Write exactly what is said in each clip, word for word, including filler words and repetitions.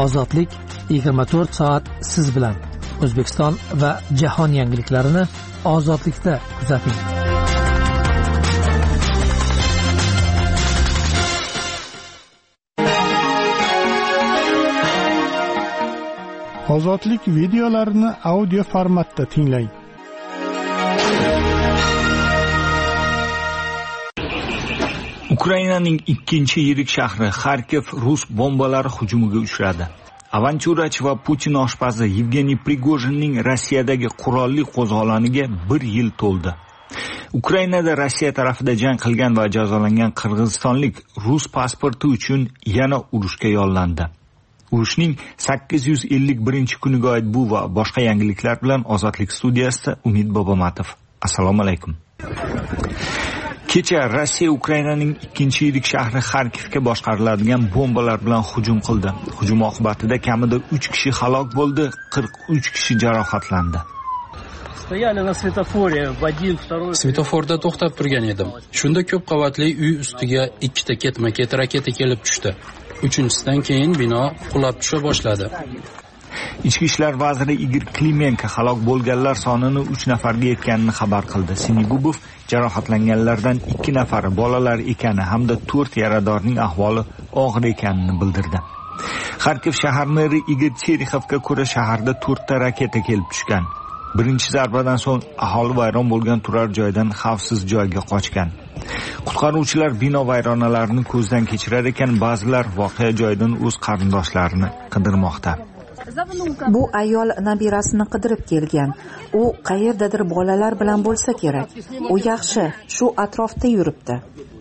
Ozodlik yigirma to'rt soat siz bilan. O'zbekiston va jahon yangiliklarini Ozodlikda kuzating. Ozodlik videolarini audio formatda tinglang. Ukrainaning ikkinchi yirik shahri Xarkov rus bombalari hujumiga uchradi. Avantyurachi va Putin oshpazi Yevgeniy Prigojinning Rossiyadagi qurolli qo'zg'oloniga bir yil to'ldi. Ukrainada Rossiya tarafida jang qilgan va jazolangan qirg'izistonlik rus pasporti uchun yana urushga yollandi. Urushning sakkiz yuz ellik birinchi kuniga oid bu va boshqa yangiliklar bilan Ozodlik studiyasida Umid Bobomatov. Assalomu alaykum. Kecha Rossiya Ukrainaning ikkinchi yirik shahri Xarkovga boshqariladigan bombalar bilan hujum qildi. Hujum oqibatida kamida uch kishi halok bo'ldi, qirq uch kishi jarohatlandi. Svetoforda to'xtab turgan edim. Shunda ko'p qavatli uy ustiga ikkita ketma-ket raketa kelib tushdi. Uchinchisidan keyin bino qulab tusha boshladi. Ichki ishlar vaziri Igor Klimenko halok bo'lganlar sonini uch nafarga yetganini xabar qildi. Sinigubov jarohatlanganlardan ikki nafari bolalar ekani hamda to'rt yaradorning ahvoli og'ir ekanini bildirdi. Xarkov shahar meri Igor Terexovga ko'ra shaharda to'rtta raketa kelib tushgan. Birinchi zarbadan so'ng aholi vayron bo'lgan turar joydan xavfsiz joyga qochgan. Qutqaruvchilar bino vayronalarini ko'zdan kechirar ekan, ba'zilar voqea joyidan o'z qarindoshlarini qidirmoqda. Bu ayol nabirasini qidirib kelgan. U qayerdadir bolalar bilan bo'lsa kerak. U yaxshi, shu atrofda yuribdi.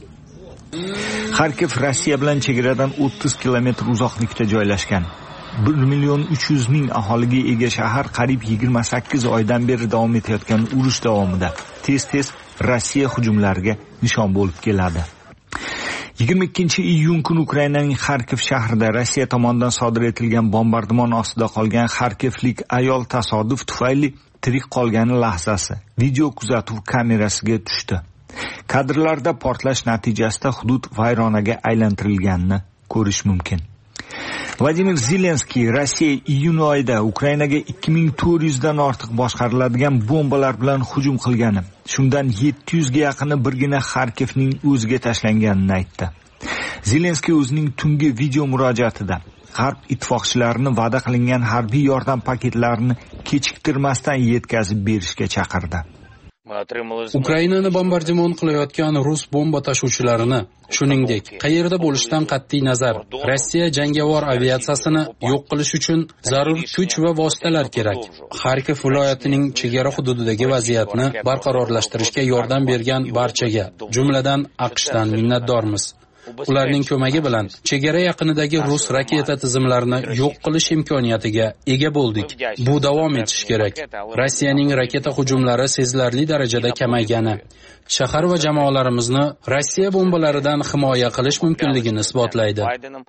Xarkov Rossiya bilan chegaradan o'ttiz kilometr uzoqlikda joylashgan. bir million uch yuz ming aholiga ega shahar qariyb yigirma sakkiz oydan beri davom etayotgan urush davomida tez-tez Rossiya hujumlariga nishon bo'lib keladi. yigirma ikkinchi iyun kuni Ukrainaning Xarkov shahrida Rossiya tomonidan sodir etilgan bombardimon ostida qolgan xarkovlik ayol tasodif tufayli tirik qolgani lahzasi video kuzatuv kamerasiga tushdi. Kadrlarda portlash natijasida hudud vayronaga aylantirilganini ko'rish mumkin. Vladimir Zelenskiy Rossiya iyun oyida Ukrainaga ikki ming to'rt yuz dan ortiq boshqariladigan bombalar bilan hujum qilgani, shundan yetti yuz ga yaqini birgina Xarkovning o'ziga tashlanganini aytdi. Zelenskiy o'zining tungi video murojaatida G'arb ittifoqchilarini va'da qilingan harbiy yordam paketlarini kechiktirmasdan yetkazib berishga chaqirdi. Ukrainani bombardimon qilayotgan rus bomba tashuvchilarini, shuningdek, qayerda bo'lishidan qat'iy nazar, Rossiya jangovar aviatsiyasini yo'q qilish uchun zarur kuch va vositalar kerak. Xarkov viloyatining chegara hududidagi vaziyatni barqarorlashtirishga yordam bergan barchaga, jumladan AQShdan minnatdormiz. Ularning ko'magi bilan chegara yaqinidagi rus raketa tizimlarini yo'q qilish imkoniyatiga ega bo'ldik. Bu davom etishi kerak. Rossiyaning raketa hujumlari sezilarli darajada kamaygani, shahar va jamoalarimizni Rossiya bombalaridan himoya qilish mumkinligini isbotlaydi.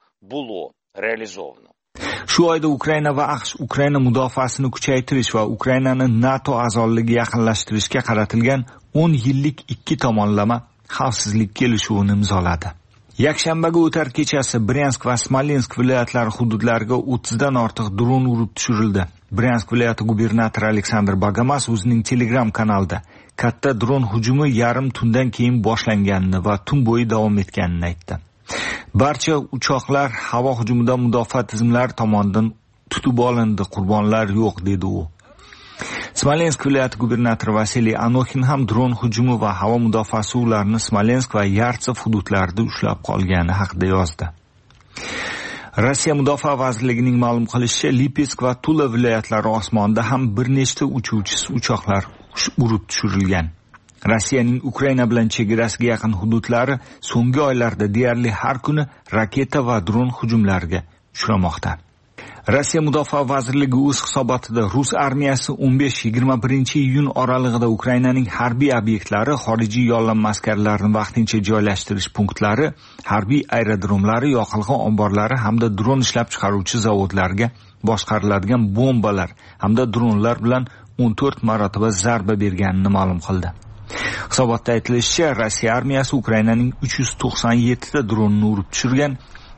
Shu oyda Ukraina va AQSh Ukraina mudofaasini kuchaytirish va Ukrainani NATO a'zoligiga yaqinlashtirishga qaratilgan o'n yillik ikki tomonlama xavfsizlik kelishuvini imzoladi. Yakshanbaga o'tar kechasi Bryansk va Smolensk viloyatlari hududlariga o'ttiz dan ortiq dron urib tushirildi. Bryansk viloyati gubernatori Aleksandr Bagamas o'zining Telegram kanalida katta dron hujumi yarim tundan keyin boshlanganini va tun bo'yi davom etganini aytdi. Barcha uchoqlar havo hujumidan mudofaa tizimlari tomonidan tutib olindi, qurbonlar yo'q dedi u. Smolensk viloyati gubernatori Vasiliy Anokhin ham dron hujumi va havo mudofaasi ularni Smolensk va Yartsev hududlarida ushlab qolgani haqida yozdi. Rossiya mudofaa vazirligining ma'lum qilishicha, Lipetsk va Tula viloyatlari osmonida ham bir nechta uchuvchisiz uchoqlar urib tushirilgan. Rossiyaning Ukraina bilan chegarasiga yaqin hududlari so'nggi oylarda deyarli har kuni raketa va dron hujumlariga uchramoqda. Rossiya Mudofaa vazirligi o'z hisobotida Rus armiyasi o'n besh yigirma birinchi iyun oralig'ida Ukrainaning harbiy obyektlari, xorijiy yollanma askarlarini vaqtincha joylashtirish punktlari, harbiy aerodromlari, yoqilg'i omborlari hamda dron ishlab chiqaruvchi zavodlarga boshqariladigan bombalar hamda dronlar bilan o'n to'rt marotaba zarba berganini ma'lum qildi. Hisobotda aytilishicha, Rossiya armiyasi Ukrainaning uch yuz to'qson yetti ta dronni urib tushirgan,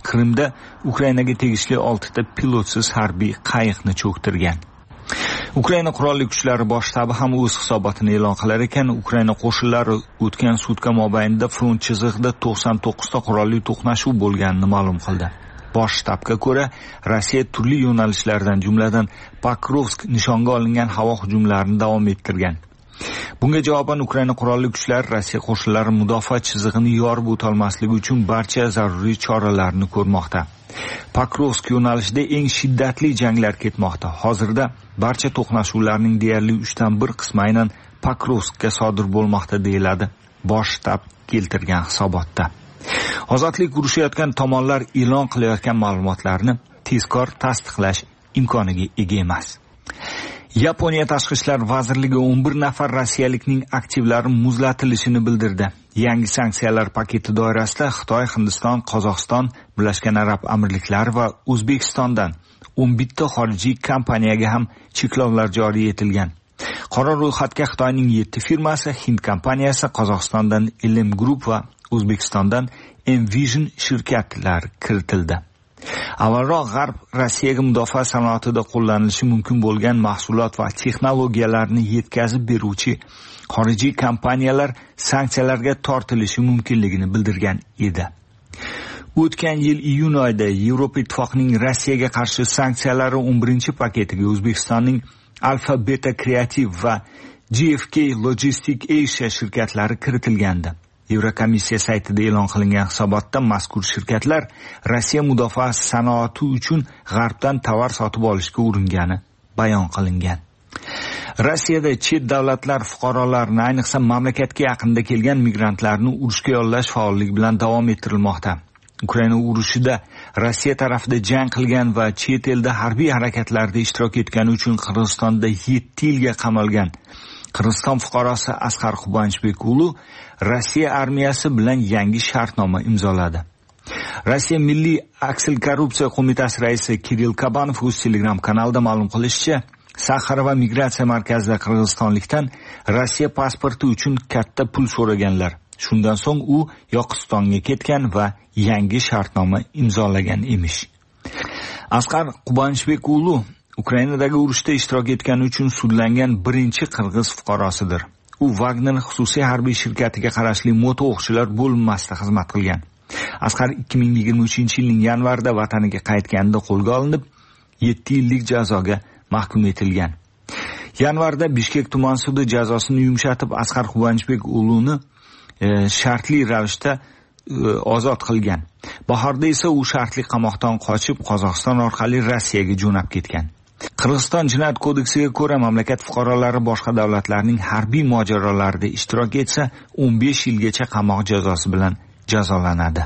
Qrimda Ukrainaga tegishli oltita pilotsiz harbiy qayiqni cho'ktirgan. Ukraina qurolli kuchlari bosh shtabi ham o'z hisobotini e'lon qilar ekan, Ukraina qo'shinlari o'tgan sutka mobaynida front chizig'ida to'qson to'qqiz ta qurolli to'qnashuv bo'lganini ma'lum qildi. Bosh shtabga ko'ra, Rossiya turli yo'nalishlardan, jumladan Pokrovsk nishonga olingan havo hujumlarini davom ettirgan. Bunga javoban Ukraina qurolli kuchlari Rossiya qo'shinlari mudofaa chizig'ini yorib o'tolmasligi uchun barcha zaruriy choralarni ko'rmoqda. Pokrovsk yo'nalishida eng shiddatli janglar ketmoqda. Hozirda barcha to'qnashuvlarning deyarli uchdan bir qismi aynan Pokrovskka sodir bo'lmoqda deyiladi bosh shtab keltirgan hisobotda. Ozodlik urushayotgan tomonlar e'lon qilayotgan ma'lumotlarni tezkor tasdiqlash imkoniga ega emas. Yaponiya tashqi ishlar vazirligi o'n bir nafar rossiyalikning aktivlari muzlatilishini bildirdi. Yangi sanksiyalar paketi doirasida Xitoy, Hindiston, Qozog'iston, Birlashgan Arab Amirliklari va O'zbekistondan o'n bitta xorijiy kompaniyaga ham cheklovlar joriy etilgan. Qora ro'yxatga Xitoyning yetti firmasi, Hind kompaniyasi, Qozog'istondan L M Group va O'zbekistondan Envision shirkatlari kiritildi. Avvalroq G'arb Rossiyaga mudofaa sanoatida qo'llanilishi mumkin bo'lgan mahsulot va texnologiyalarni yetkazib beruvchi xorijiy kompaniyalar sanksiyalarga tortilishi mumkinligini bildirgan edi. O'tgan yil iyun oyida Yevropa Ittifoqining Rossiyaga qarshi sanksiyalari o'n birinchi paketiga O'zbekistonning Alfa Beta Creative va G F K Logistic Asia shirkatlari kiritilgandi. Yevrokomissiya saytida e'lon qilingan hisobotda mazkur shirkatlar Rossiya mudofaa sanoati uchun G'arbdan tovar sotib olishga uringani bayon qilingan. Rossiyada chet davlatlar fuqarolarini, ayniqsa mamlakatga yaqinda kelgan migrantlarni urushga yollash faolligi bilan davom ettirilmoqda. Ukraina urushida Rossiya tarafida jang qilgan va chet elda harbiy harakatlarda ishtirok etgani uchun Qirg'izistonda yetti yilga qamalgan Qirg'iziston fuqarosi Asqar Qubanchbekulu Rossiya armiyasi bilan yangi shartnoma imzoladi. Rossiya Milliy aksil korrupsiya qo'mitasi raisi Kirill Kabanov o'z Telegram kanalida ma'lum qilishicha, Saxara va migratsiya markazida qirg'izistonlikdan Rossiya pasporti uchun katta pul so'raganlar. Shundan so'ng u Yoqutistonga ketgan va yangi shartnoma imzolagan emish. Asqar Qubanchbekulu Ukrainadagi urushda ishtirok etgani uchun sudlangan birinchi qirg'iz fuqarosidir. U Wagner xususiy harbiy shirkatiga qarashli moto o'qchilar bo'linmasida xizmat qilgan. Asqar ikki ming yigirma uchinchi yilning yanvarida vataniga qaytganida qo'lga olinib, yetti yillik jazoga mahkum etilgan. Yanvarda Bishkek tuman sudi jazosini yumshatib, Asqar Qubanchbekuluni e, shartli ravishda e, ozod qilgan. Bahorda esa u shartli qamoqdan qochib, Qozog'iston orqali Rossiyaga jo'nab ketgan. Qirg'iziston jinoyat kodeksiga ko'ra mamlakat fuqarolari boshqa davlatlarning harbiy mojarolarida ishtirok etsa, o'n besh yilgacha qamoq jazosi bilan jazolanadi.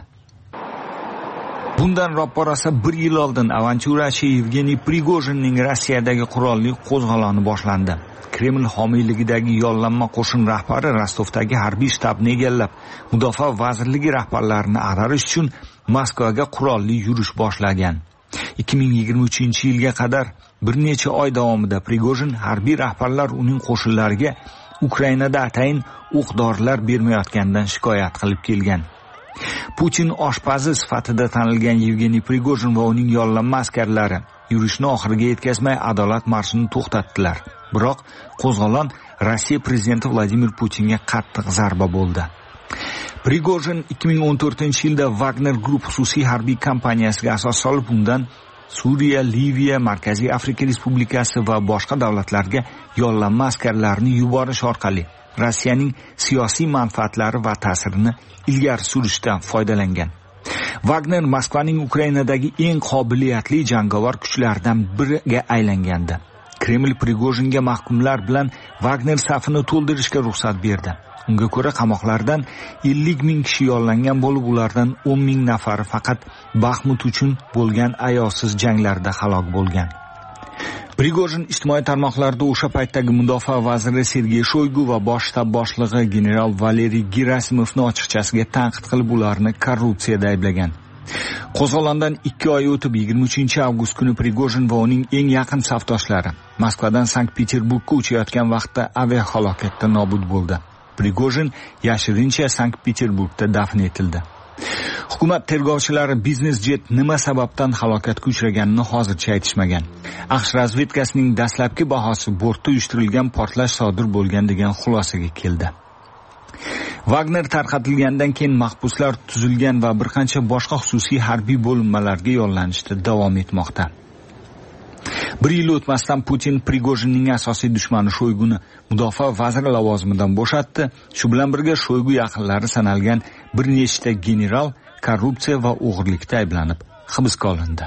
Bundan ro'porosa bir yil oldin avantyurachi Yevgeniy Prigojinning Rossiyadagi qurolli qo'zg'oloni boshlandi. Kreml homiyligidagi yollanma qo'shin rahbari Rostovdagi harbiy shtabni egallab, mudofaa vazirligi rahbarlarini ag'darish uchun Moskvaga qurolli yurish boshlagan. ikki ming yigirma uchinchi yilga qadar bir necha oy davomida Prigojin harbiy rahbarlar uning qo'shinlariga Ukrainada atayin o'q-dorilar bermayotganidan shikoyat qilib kelgan. Putin oshpazi sifatida tanilgan Yevgeniy Prigojin va uning yollanma askarlari yurishni oxiriga yetkazmay adolat marshini to'xtatdilar. Biroq qo'zg'olon Rossiya prezidenti Vladimir Putinga qattiq zarba bo'ldi. Prigojin ikki ming o'n to'rtinchi yilda Wagner Group xususiy harbiy kompaniyasiga asos solib, undan Suriya, Liviya, Markaziy Afrika Respublikasi va boshqa davlatlarga yollanma askarlarni yuborish orqali Rossiyaning siyosiy manfaatlari va ta'sirini ilgari surishdan foydalangan. Wagner Moskvaning Ukrainadagi eng qobiliyatli jangovar kuchlaridan biriga aylangandi. Kreml Prigojinga mahkumlar bilan Wagner safini to'ldirishga ruxsat berdi. Unga ko'ra qamoqlardan ellik ming kishi yollangan bo'lib, ulardan o'n ming nafari faqat Baxmut uchun bo'lgan ayovsiz janglarda halok bo'lgan. Prigojin ijtimoiy tarmoqlarda o'sha paytdagi mudofaa vaziri Sergey Shoygu va bosh shtab boshlig'i general Valeriy Gerasimovni ochiqchasiga tanqid qilib, ularni korrupsiyada ayblagan. Qo'zg'olondan ikki oy o'tib, yigirma uchinchi avgust kuni Prigojin va uning eng yaqin safdoshlari Moskvadan Sankt-Peterburgga uchayotgan vaqtda aviahalokatda nobud bo'ldi. Prigojin yashirincha Sankt-Peterburgda dafn etildi. Hukumat tergovchilari biznes jet nima sababdan halokatga uchraganini hozircha aytishmagan. AQSh razvedkasining dastlabki bahosi bortda uyushtirilgan portlash sodir bo'lgan degan xulosaga keldi. Wagner tarqatilgandan keyin mahbuslar tuzilgan va bir qancha boshqa xususiy harbiy bo'linmalarga yollanishda davom etmoqda. Bir yil o'tmasdan Putin Prigojinning asosiy dushmani Shoyguni mudofaa vaziri lavozimidan bo'shatdi. Shu bilan birga Shoygu yaqinlari sanalgan bir nechta general korrupsiya va o'g'irlikda ayblanib hibsga olindi.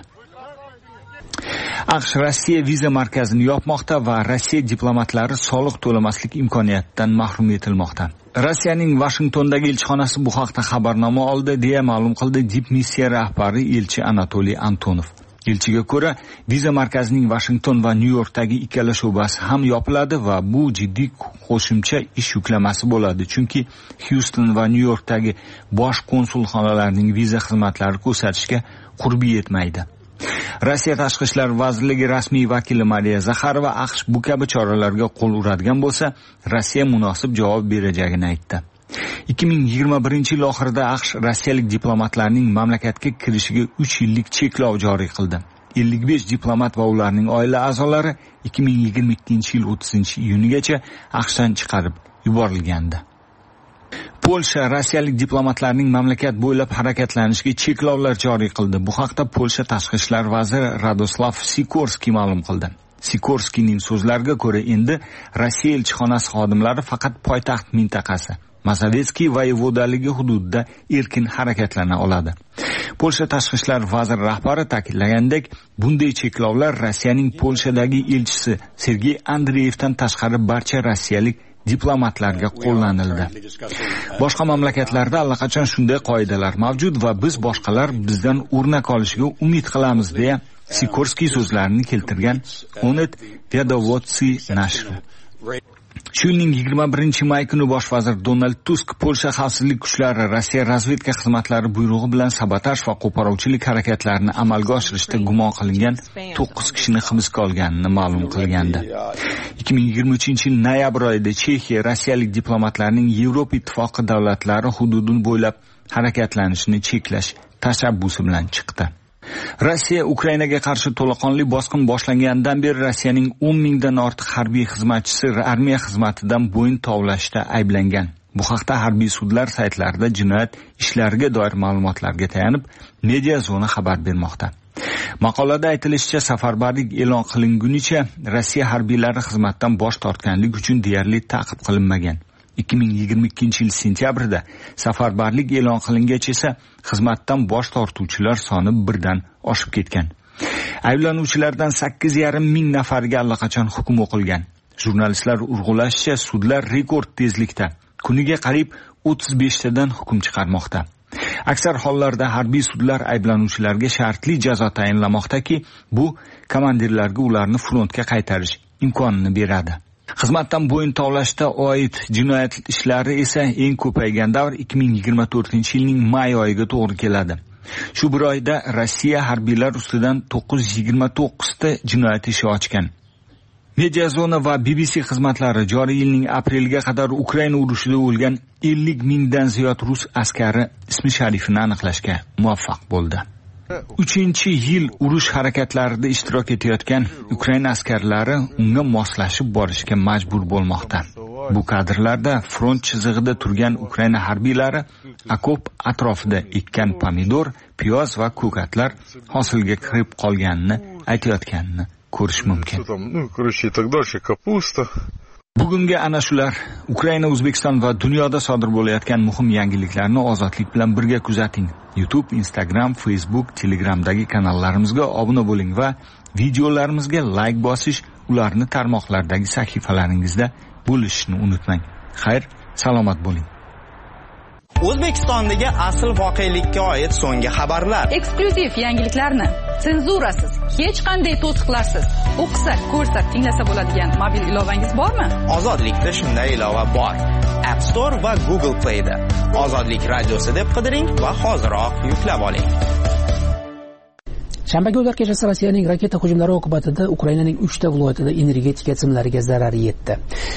AQSh Rossiya viza markazini yopmoqda va Rossiya diplomatlari soliq to'lamaslik imkoniyatidan mahrum etilmoqda. Rossiyaning Washingtondagi elchixonasi bu haqda xabarnoma oldi, deya ma'lum qildi dipmissiya rahbari elchi Anatoliy Antonov. Elchiga ko'ra, viza markazining Washington va Nyu-Yorkdagi ikkala sho'basi ham yopiladi va bu jiddiy qo'shimcha ish yuklamasi bo'ladi, chunki Houston va Nyu-Yorkdagi bosh konsulxonalarning viza xizmatlari ko'rsatishga qurbi yetmaydi. Rossiya Tashqi ishlar vazirligi rasmiy vakili Mariya Zakharova AQSh bu kabi choralarga qo'l uradigan bo'lsa, Rossiya munosib javob berajagini aytdi. ikki ming yigirma birinchi yil oxirida AQSh rossiyalik diplomatlarning mamlakatga kirishiga uch yillik cheklov joriy qildi. ellik besh diplomat va ularning oila a'zolari ikki ming yigirma ikkinchi yil o'ttizinchi iyunigacha AQShdan chiqarib yuborilgandi. Polsha rossiyalik diplomatlarning mamlakat bo'ylab harakatlanishiga cheklovlar joriy qildi. Bu haqda Polsha tashqi ishlar vaziri Radoslav Sikorskiy ma'lum qildi. Sikorskiyning so'zlariga ko'ra, endi Rossiya elchixonasi xodimlari faqat poytaxt mintaqasi Mazovetskiy voyevodaligi hududida erkin harakatlana oladi. Polsha tashqi ishlar vaziri rahbari ta'kidlagandek, bunday cheklovlar Rossiyaning Polshadagi elchisi Sergey Andreyevdan tashqari barcha rossiyalik diplomatlarga qo'llanildi. Boshqa mamlakatlarda allaqachon shunday qoidalar mavjud va biz boshqalar bizdan o'rnak olishiga umid qilamiz, deya Sikorskiy so'zlarini keltirgan Onet Vedovodsi nashri. Shu yilning yigirma birinchi may kuni bosh vazir Donald Tusk Polsha xavfsizlik kuchlari Rossiya razvedka xizmatlari buyrug'i bilan sabotaj va qo'poruvchilik harakatlarini amalga oshirishda gumon qilingan to'qqiz kishini hibsga olganini ma'lum qilgandi. ikki ming yigirma uchinchi yil noyabr oyida Chexiya rossiyalik diplomatlarning Yevropa ittifoqi davlatlari hududini bo'ylab harakatlanishini cheklash tashabbusi bilan chiqdi. Rossiya Ukrainaga qarshi to'laqonli bosqin boshlangandan beri Rossiyaning o'n mingdan ortiq harbiy xizmatchisi armiya xizmatidan bo'yin tovlashda ayblangan. Bu haqda harbiy sudlar saytlarida jinoyat ishlariga doir ma'lumotlarga tayanib, Media Zona xabar bermoqda. Maqolada aytilishicha, safarbarlik e'lon qilingunicha Rossiya harbiylari xizmatdan bosh tortganlik uchun deyarli ta'qib qilinmagan. ikki ming yigirma ikkinchi yil sentyabrida safarbarlik e'lon qilingach esa xizmatdan bosh tortuvchilar soni birdan oshib ketgan. Ayblanuvchilardan sakkiz yarim ming nafarga allaqachon hukm o'qilgan. Jurnalistlar urg'ulashicha, sudlar rekord tezlikda kuniga qariyb o'ttiz besh tadan hukm chiqarmoqda. Aksar hollarda harbiy sudlar ayblanuvchilarga shartli jazo tayinlamoqdaki, bu komandirlarga ularni frontga qaytarish imkonini beradi. Xizmatdan bo'yin tovlashda oid jinoyat ishlari esa eng ko'paygan davr ikki ming yigirma to'rtinchi yilning may oyiga to'g'ri keladi. Shu bir oyda Rossiya harbiylar ustidan to'qqiz yuz yigirma to'qqiz ta jinoyat ishi ochgan. Media Zona va B B C xizmatlari joriy yilning apreliga qadar Ukraina urushida o'lgan ellik mingdan ziyod rus askari ismi sharifini aniqlashga muvaffaq bo'ldi. uchinchi yil urush harakatlarida ishtirok etayotgan Ukraina askarlari unga moslashib borishga majbur bo'lmoqda. Bu kadrlarda front chizig'ida turgan Ukraina harbiylari okop atrofida ekkan pomidor, piyoz va ko'katlar hosilga kirib qolganini aytayotganini ko'rish mumkin. Bugungi ana shular Ukraina, O'zbekiston va dunyoda sodir bo'layotgan muhim yangiliklarni ozodlik bilan birga kuzating. YouTube, Instagram, Facebook, Telegramdagi kanallarimizga obuna bo'ling va videolarimizga like bosish, ularni tarmoqlardagi sahifalaringizda bo'lishni unutmang. Xayr, salomat bo'ling. O'zbekistondagi asl voqelikka oid so'nggi xabarlar, eksklyuziv yangiliklarni senzurasiz, hech qanday to'siqlarsiz o'qisa, ko'rsa, tinglasa bo'ladigan mobil ilovangiz bormi? Ozodlikda shunday ilova bor. App Store va Google Play da Ozodlik radiosi deb qidiring va hoziroq yuklab oling. Shanba kunlar kechasi Rossiyaning raketa hujumlari oqibatida Ukrainaning uchta viloyatida energetika tizimlariga zarar yetdi.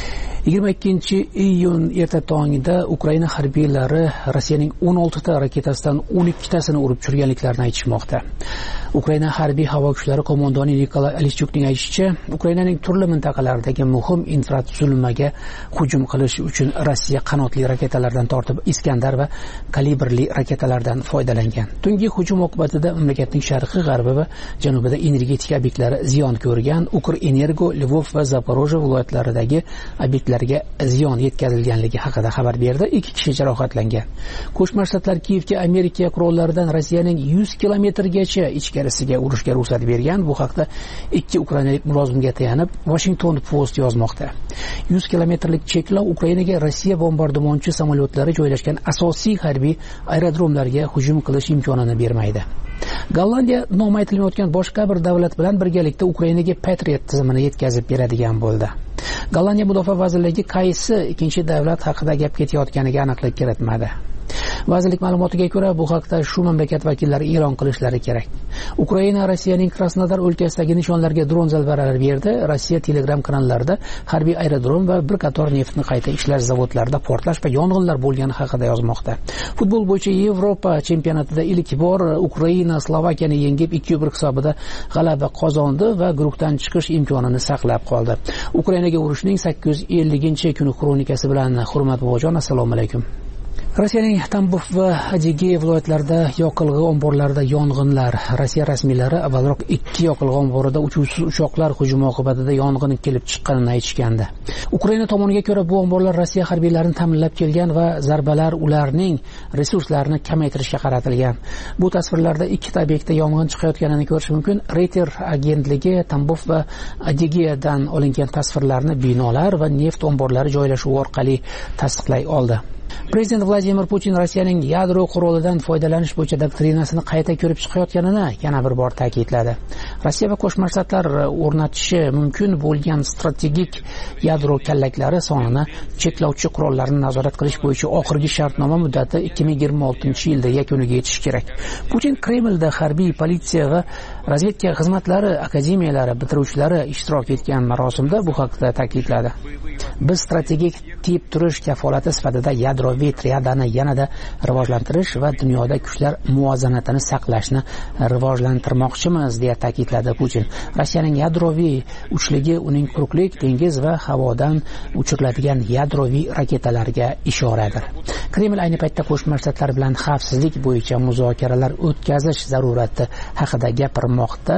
yigirma ikkinchi iyun erta tongida Ukraina harbiylari Rossiyaning o'n oltita raketasidan o'n ikkitasini urib tushirganliklarini aytishmoqda. Ukraina harbiy havo kuchlari qo'mondoni Nikolay Alischukning aytishicha, Ukrainaning turli mintaqalaridagi muhim infratuzilmaga hujum qilish uchun Rossiya qanotli raketalardan tortib Iskandar va kalibrli raketalardan foydalangan. Tungi hujum oqibatida mamlakatning sharqiy, g'arbi va janubida energetik obyektlari ziyon ko'rgan. Ukrenergo, Lvov va Zaporojye viloyatlaridagi obyektlarga ziyon yetkazilganligi haqida xabar berdi. Ikki kishi jarohatlangan. Qo'shma Shtatlar Kiyevga Amerika qurollaridan Rossiyaning yuz kilometrgacha ichkarisiga urushga ruxsat bergan. Bu haqda ikki ukrainalik mulozimga tayanib Washington Post yozmoqda. yuz kilometrlik cheklov Ukrainaga Rossiya bombardimonchi samolyotlari joylashgan asosiy harbiy aerodromlarga hujum qilish imkonini bermaydi. Gollandiya nomi aytilmayotgan boshqa bir davlat bilan birgalikda Ukrainaga Patriot tizimini yetkazib beradigan bo'ldi. Gollandiya mudofaa vazirligi qaysi ikkinchi davlat haqida gap ketayotganiga aniqlik kiritmadi. Vazirlik ma'lumotiga ko'ra, bu haqda shu mamlakat vakillari e'lon qilishlari kerak. Ukraina Rossiyaning Krasnodar o'lkasidagi nishonlarga dron zarbalari berdi. Rossiya Telegram kanallarida harbiy aerodrom va bir qator neftni qayta ishlash zavodlarida portlash va yong'inlar bo'lgani haqida yozmoqda. Futbol bo'yicha Yevropa chempionatida ilk bor Ukraina Slovakiyani yengib ikki bir hisobida g'alaba qozondi va guruhdan chiqish imkonini saqlab qoldi. Ukrainaga urushning sakkiz yuz elliginchi kuni xronikasi bilan hurmat buvajon, assalomu alaykum. Rossiyaning Tambov va Adygea viloyatlarida yoqilg'i omborlarida yong'inlar. Rossiya rasmiylari avvalroq ikki yoqilg'i omborida uchuvchi uchoqlar hujumi oqibatida yong'in kelib chiqqanini aytishgandi. Ukraina tomoniga ko'ra, bu omborlar Rossiya harbiylarini ta'minlab kelgan va zarbalar ularning resurslarini kamaytirishga qaratilgan. Bu tasvirlarda ikkita obyektda yong'in chiqayotganini ko'rish mumkin. Reuters agentligi Tambov va Adygeadan olingan tasvirlarni binolar va neft omborlari joylashuvi orqali tasdiqlay oldi. Prezident Vladimir Putin Rossiyaning yadro qurolidan foydalanish bo'yicha doktrinasini qayta ko'rib chiqayotganini yana bir bor ta'kidladi. Rossiya va Qo'shma Shtatlar o'rnatishi mumkin bo'lgan strategik yadro kallaklari sonini cheklovchi qurollarni nazorat qilish bo'yicha oxirgi shartnoma muddati ikki ming yigirma oltinchi yilda yakuniga yetishi kerak. Putin Kremlda harbiy, politsiya va razvedka xizmatlari akademiyalari bitiruvchilari ishtirok etgan marosimda bu haqda ta'kidladi. Biz strategik tip turish kafolati sifatida yadroviy triadani yanada rivojlantirish va dunyoda kuchlar muvozanatini saqlashni rivojlantirmoqchimiz, deya ta'kidladi Putin. Rossiyaning yadroviy uchligi uning quruqlik, dengiz va havodan uchiriladigan yadroviy raketalarga ishoradir. Kreml ayni paytda Qo'shma Shtatlar bilan xavfsizlik bo'yicha muzokaralar o'tkazish zarurati haqida gapirmoqda.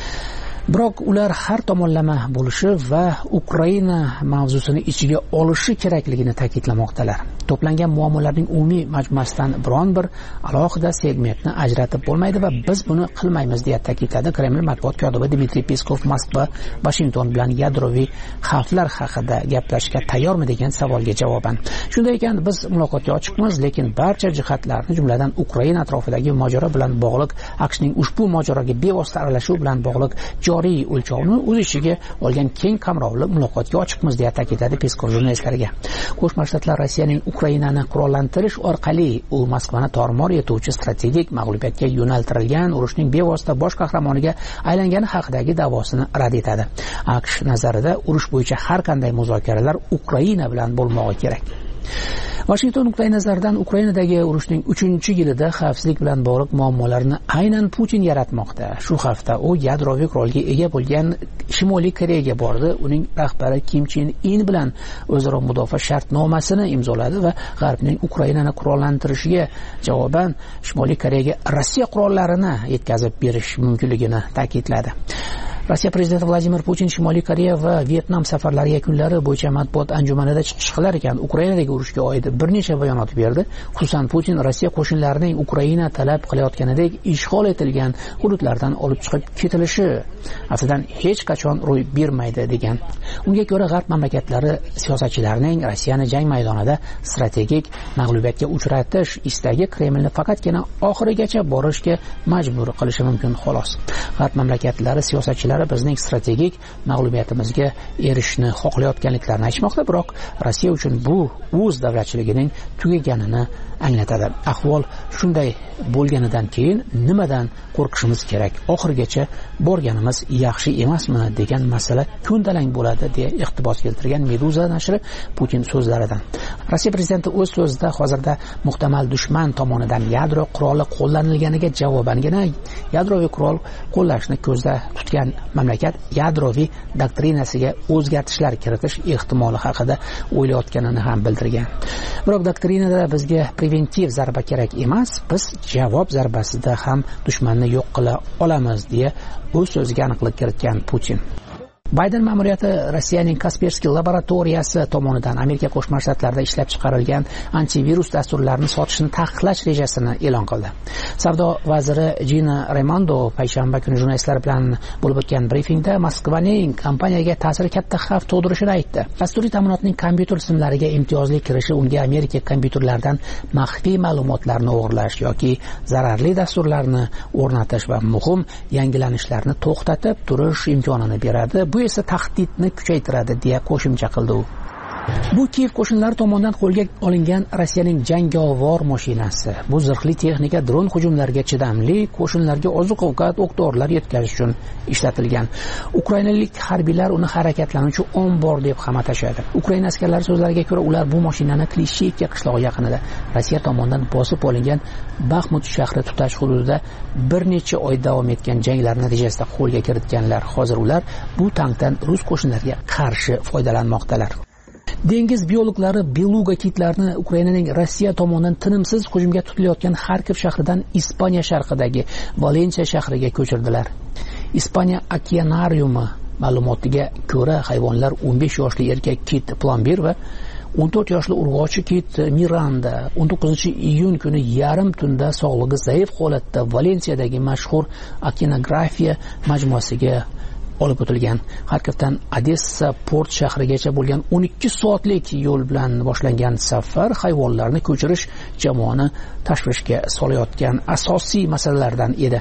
Biroq ular har tomonlama bo'lishi va Ukraina mavzusini ichiga olishi kerakligini ta'kidlamoqdalar. To'plangan muammolarning umumiy majmuasidan biron bir alohida segmentni ajratib bo'lmaydi va biz buni qilmaymiz, deya ta'kidladi Kreml matbuot kotibi Dmitriy Peskov. Moskva Washington bilan yadroviy xavflar haqida gaplashishga tayyormi degan savolga javoban. Shunday ekan, biz muloqotga ochiqmiz, lekin barcha jihatlarni, jumladan Ukraina atrofidagi mojaro bilan bog'liq, AQShning ushbu mojaroga bevosita aralashuvi bilan bog'liq joriy o'lchovni o'z ichiga olgan keng qamrovli muloqotga ochiqmiz, deya ta'kidladi Peskov jurnalistlarga. Qo'shma Shtatlar Rossiyaning Ukrainani qurollantirish orqali u Moskvani tormor etuvchi strategik mag'lubiyatga yo'naltirilgan urushning bevosita bosh qahramoniga aylangani haqidagi da'vosini rad etadi. AQSh nazarida urush bo'yicha har qanday muzokaralar Ukraina bilan bo'lmog'i kerak. Washington nuqtai nazaridan Ukrainadagi urushning uchinchi yilida xavfsizlik bilan bog'liq muammolarni aynan Putin yaratmoqda. Shu hafta u yadroviy qurolga ega bo'lgan Shimoliy Koreyaga bordi. Uning rahbari Kim Chen In bilan o'zaro mudofaa shartnomasini imzoladi va G'arbning Ukrainani qurollantirishiga javoban Shimoliy Koreyaga Rossiya qurollarini yetkazib berish mumkinligini ta'kidladi. Rossiya prezidenti Vladimir Putin Shimoliy Koreya va Vietnam safarlari yakunlari bo'yicha matbuot anjumanida chiqish qilar ekan Ukrainadagi urushga oid bir necha bayonot berdi. Xususan, Putin Rossiya qo'shinlarining Ukraina talab qilayotganidek ishg'ol etilgan hududlardan olib chiqib ketilishi aftidan hech qachon ro'y bermaydi degan. Unga ko'ra, G'arb mamlakatlari siyosatchilarining Rossiyani jang maydonida strategik mag'lubiyatga uchratish istagi Kremlni faqatgina oxirigacha borishga majbur qilishi mumkin, xolos. G'arb mamlakatlari siyosatchilari kuchlari bizning strategik mag'lubiyatimizga erishishni xohlayotganliklarini aytmoqda, biroq Rossiya uchun bu o'z davlatchiligining tugaganini anglatadi. Ahvol shunday bo'lganidan keyin nimadan qo'rqishimiz kerak? Oxirgacha borganimiz yaxshi emasmi degan masala ko'ndalang bo'ladi deya iqtibos keltirgan Meduza nashri Putin so'zlaridan. Rossiya prezidenti o'z so'zida hozirda muhtamal dushman tomonidan yadro quroli qo'llanilganiga javobangina yadroviy qurol qo'llashni ko'zda tutgan mamlakat yadroviy doktrinasiga o'zgartishlar kiritish ehtimoli haqida o'ylayotganini ham bildirgan. Biroq doktrinada bizga preventiv zarba kerak emas, biz javob zarbasida ham dushmanni yo'q qila olamiz deya o'z so'ziga aniqlik kiritgan Putin. Bayden ma'muriyati Rossiyaning Kaspersky laboratoriyasi tomonidan Amerika Qo'shma Shtatlarida ishlab chiqarilgan antivirus dasturlarini sotishni taqiqlash rejasini e'lon qildi. Savdo vaziri Gina Raimondo payshanba kuni jurnalistlar bilan bo'lib o'tgan brifingda Moskvaning kompaniyaga ta'siri katta xavf tug'dirishini aytdi. Dasturiy ta'minotning kompyuter simlariga imtiyozli kirishi unga Amerika kompyuterlaridan maxfiy ma'lumotlarni o'g'irlash yoki zararli dasturlarni o'rnatish va muhim yangilanishlarni to'xtatib turish imkonini beradi. Bu esa tahdidni kuchaytiradi deya qo'shimcha qildi u. Bu Kiyev qo'shinlari tomonidan qo'lga olingan Rossiyaning jangovar mashinasi. Bu zirhli texnika dron hujumlariga chidamli, qo'shinlarga oziq-ovqat, o'q-dorilar yetkazish uchun ishlatilgan. Ukrainalik harbiylar uni harakatlanuvchi ombor deb ham atashadi. Ukraina askarlari so'zlariga ko'ra, ular bu mashinani Klishchevka qishlog'i yaqinida Rossiya tomonidan bosib olingan Baxmut shahri tutash hududida bir necha oy davom etgan janglar natijasida qo'lga kiritganlar. Hozir ular bu tankdan rus qo'shinlariga qarshi foydalanmoqdalar. Dengiz biologlari beluga kitlarni Ukrainaning Rossiya tomonidan tinimsiz hujumga tutilayotgan Xarkov shahridan Ispaniya sharqidagi Valensiya shahriga ko'chirdilar. Ispaniya okeanariumi ma'lumotiga ko'ra, hayvonlar o'n besh yoshli erkak kit Plomber va o'n to'rt yoshli urg'ochi kit Miranda o'n to'qqizinchi iyun kuni yarim tunda sog'lig'i zaif holatda Valensiyadagi mashhur okeanografiya majmuasiga olib o'tilgan. Xarkovdan Odessa port shahrigacha bo'lgan o'n ikki soatlik yo'l bilan boshlangan safar hayvonlarni ko'chirish jamoani tashvishga solayotgan asosiy masalalardan edi.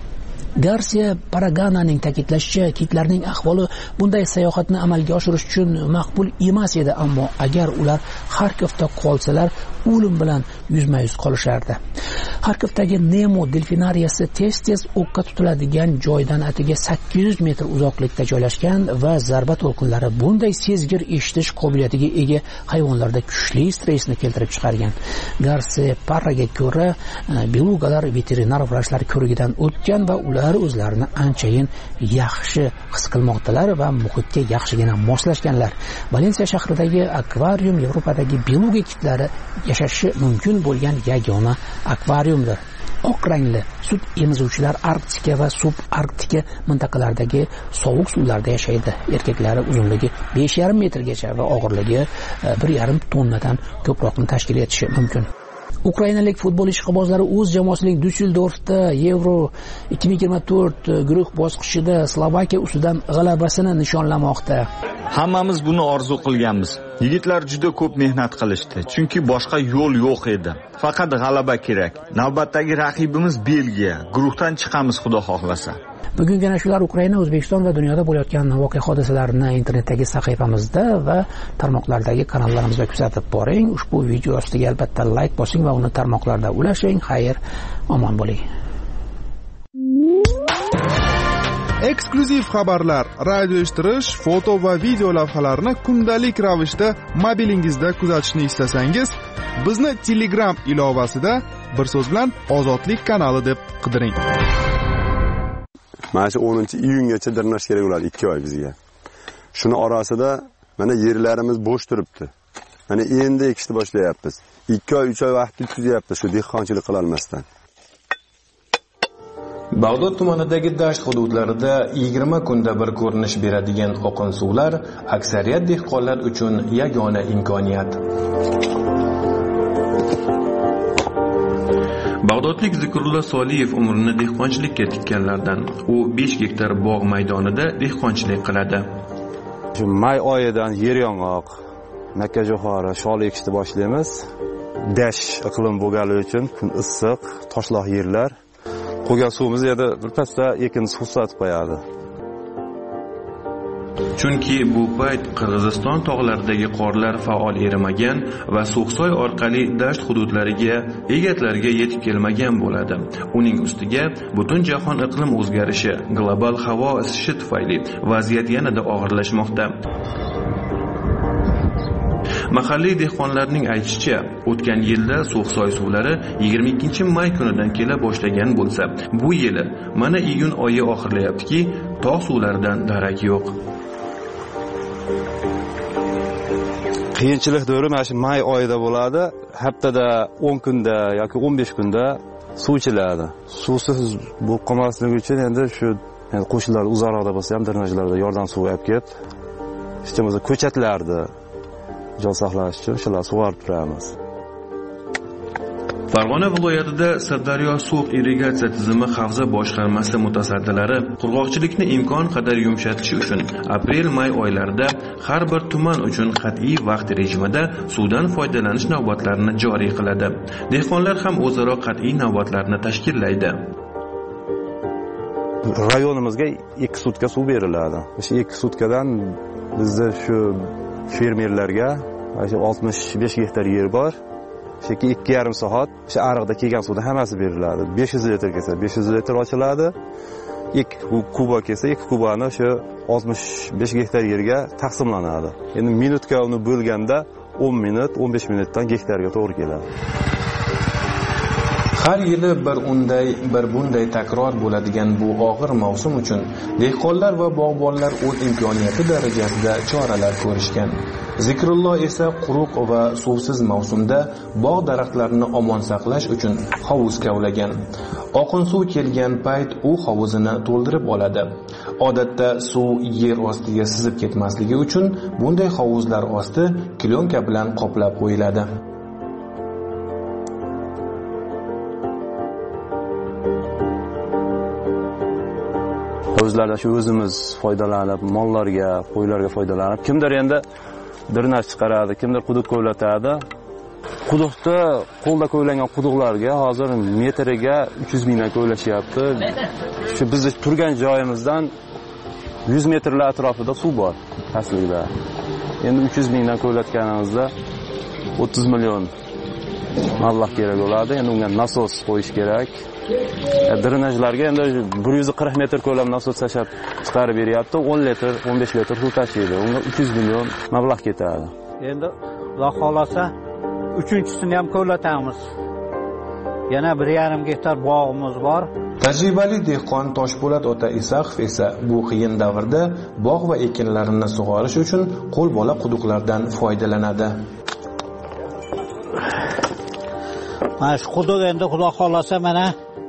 Garcia Paragananing ta'kidlashicha, kitlarning ahvoli bunday sayohatni amalga oshirish uchun maqbul emas edi, ammo agar ular Xarkovda qolsalar, o'lim bilan yuzma-yuz qolishardi. Xarkovdagi Nemo delfinariyasi tez-tez o'qqa tutiladigan joydan atiga sakkiz yuz metr uzoqlikda joylashgan va zarba to'lqinlari bunday sezgir eshitish qobiliyatiga ega hayvonlarda kuchli stressni keltirib chiqargan. Garcia Parraga ko'ra, belugalar veterinar vrachlar ko'rigidan o'tgan va ular o'zlarini anchayin yaxshi his qilmoqdalar va muhitga yaxshigina moslashganlar. Valensiya shahridagi akvarium Yevropadagi beluga kitlari yashashi mumkin bo'lgan yagona akvariumdir. Oq rangli sut emizuvchilar Arktika va subarktika mintaqalardagi sovuq suvlarda yashaydi. Erkaklari uzunligi besh yarim metrgacha va og'irligi bir yarim tonnadan ko'proqni tashkil etishi mumkin. Ukrainalik futbol ishqibozlari o'z jamoasining Düsseldorfda Euro ikki ming yigirma to'rt guruh bosqichida Slovakiya ustidan g'alabasini nishonlamoqda. Hammamiz buni orzu qilganmiz. Yigitlar juda ko'p mehnat qilishdi, chunki boshqa yo'l yo'q edi. Faqat g'alaba kerak. Navbatdagi raqibimiz Belgiya. Guruhdan chiqamiz, xudo xohlasa. Bugungina shular Ukraina, O'zbekiston va dunyoda bo'layotgan voqea hodisalarini internetdagi sahifamizda va tarmoqlardagi kanallarimizda kuzatib boring. Ushbu video ostiga albatta like bosing va uni tarmoqlarda ulashing. Xayr, omon bo'ling. Eksklyuziv xabarlar, radio eshittirish, foto va video lavhalarni kundalik ravishda mobilingizda kuzatishni istasangiz, bizni Telegram ilovasida bir so'z bilan Ozodlik kanali deb qidiring. Mana shu o'ninchi iyungacha dirnash kerak bo'ladi, ikki oy bizga. Shuni orasida mana yerlarimiz bo'sh turibdi. Mana endi ekishni boshlayapmiz. ikki oy, uch oy vaqt o'tkazyapmiz shu dehqonchilik qila olmasdan. Bag'dod tumanidagi dasht hududlarida yigirma kunda bir ko'rinish beradigan oqin suvlar aksariyat dehqonlar uchun yagona imkoniyat. Bag'dodlik Zikrullo Soliyev umrini dehqonchilikka tikkanlardan. U besh gektar bog' maydonida dehqonchilik qiladi. Shu may oyidan yer yong'oq, makkajo'xori, shol ekishni boshlaymiz. Dash iqlim bo'lgani uchun kun issiq, toshloq yerlar. Qo'ygan suvimiz yerda bir pasda ekin suv sotib qo'yadi. Chunki bu payt Qirg'iziston tog'laridagi qorlar faol erimagan va So'xsoy orqali dasht hududlariga, egatlarga yetib kelmagan bo'ladi. Uning ustiga butun jahon iqlim o'zgarishi, global havo isishi tufayli vaziyat yanada og'irlashmoqda. Mahalliy dehqonlarning aytishicha, o'tgan yilda So'xsoy suvlari yigirma ikkinchi may kunidan kela boshlagan bo'lsa, bu yili mana iyun oyi oxirlayaptiki, tog' suvlaridan darak yo'q. Qiyinchilik davri mana shu may oyida bo'ladi. Haftada o'n kunda yoki o'n besh kunda suv ichiladi. Suvsiz bo'lib qolmasligi uchun endi shu qo'shnilar uzoqroqda bo'lsa ham drenajlarda yordam suvi olib kelib, hech bo'lmasa ko'chatlarni jon saqlash uchun shular sug'orib turamiz. Farg'ona viloyatida Sirdaryo suv irrigatsiya tizimi havza boshqarmasi mutasaddilari qurg'oqchilikni imkon qadar yumshatish uchun aprel-may oylarida har bir tuman uchun qat'iy vaqt rejimida suvdan foydalanish navbatlarini joriy qiladi. Dehqonlar ham o'zaro qat'iy navbatlarni tashkillaydi. Rayonimizga ikki sutka suv beriladi. O'sha ikki sutkadan bizda shu fermerlarga oltmish besh gektar yer bor. Sheki ikki yarim soat o'sha ariqda kelgan suvda hammasi beriladi. besh yuz litr kelsa besh yuz litr ochiladi. ikki kuba kelsa ikki kubani o'sha oltmish besh gektar yerga taqsimlanadi. Endi minutga uni bo'lganda o'n minut, o'n besh minutdan gektarga to'g'ri keladi. Har yili bir unday, bir bunday takror bo'ladigan bu og'ir mavsum uchun dehqonlar va bog'bonlar o'z imkoniyati darajasida choralar ko'rishgan. Zikrulloh esa quruq va suvsiz mavsumda bog' daraxtlarini omon saqlash uchun hovuz kavlagan. Oqin suv kelgan payt u hovuzini to'ldirib oladi. Odatda suv yer ostiga sizib ketmasligi uchun bunday hovuzlar osti klyonka bilan qoplab qo'yiladi. Hovuzlarda shu o'zimiz foydalanib, mollarga, qo'ylarga foydalanib, kimdir endi drenaj chiqaradi, kimdir quduq ko'latadi. Quduqda qo'lda ko'ylangan quduqlarga hozir metriga uch yuz mingdan ko'ylashyapti. Shu biz turgan joyimizdan yuz metrlar atrofida suv bor pastlikda. Endi uch yuz mingdan ko'latganimizda o'ttiz million mablag' kerak bo'ladi. Endi unga nasos qo'yish kerak. Drenajlarga endi bir yuz qirq metr ko'lam nasos tashab chiqarib beryapti. o'n litr, o'n besh litr suv tashiydi. Unga uch yuz million mablag' ketadi. Endi Xudo xolasa uchinchisini ham ko'latamiz. Yana bir yarim gektar bog'imiz bor. Tajribali dehqon Toshpo'lat ota Isaqov esa bu qiyin davrda bog' va ekinlarini sug'orish uchun qo'lbola quduqlardan foydalanadi. Mana shu quduq endi Xudo xolasa mana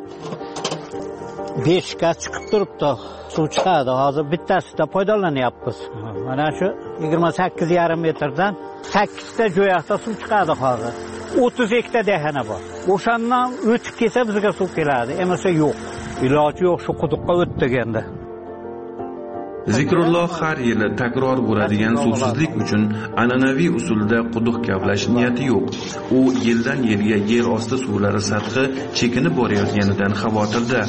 besh ga chiqib turibdi. Suv chiqadi. Hozir bittasida foydalanyapmiz. Mana shu yigirma sakkiz yarim metrdan sakkiz ta jo'yaqda suv chiqadi hozir. o'ttiz hektar dehana bor. O'shandan o'tib kelsa bizga suv keladi. Emas yo'q. Iloji yo'q shu quduqqa o't deganda. Zikrulloh har yili takror bo'ladigan suvsizlik uchun an'anaviy usulda quduq kavlash niyati yo'q. U yildan yilga yer osti suvlari sathi chekinib borayotganidan xavotirda.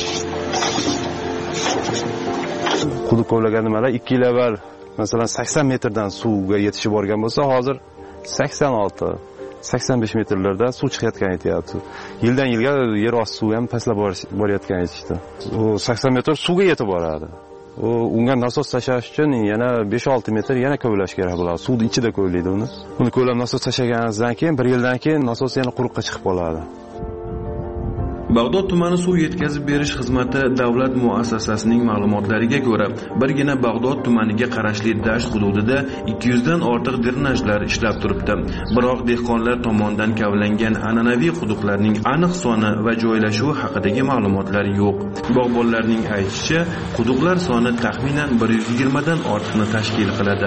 Quduq kavlagan nimalar ikki yil avval masalan sakson metrdan suvga yetishib borgan bo'lsa, hozir sakson olti sakson besh metrlarda suv chiqayotgan aytyapti. Yildan yilga yer osti suvi ham pastlab borayotgan aytishdi. U sakson metr suvga yetib boradi. U unga nasos tashash uchun yana besh olti metr yana ko'lash kerak bo'ladi. Suvni ichida ko'laydi uni. Uni ko'lab nasos tashaganingizdan keyin bir yildan keyin nasos yana quruqqa chiqib qoladi. Bag'dod tumani suv yetkazib berish xizmati davlat muassasasining ma'lumotlariga ko'ra, birgina Bag'dod tumaniga qarashli dasht hududida ikki yuz dan ortiq drenajlar ishlab turibdi. Biroq dehqonlar tomonidan kavlangan an'anaviy quduqlarning aniq soni va joylashuvi haqidagi ma'lumotlar yo'q. Bog'bonlarning aytishicha, quduqlar soni taxminan bir yuz yigirma dan ortiqni tashkil qiladi.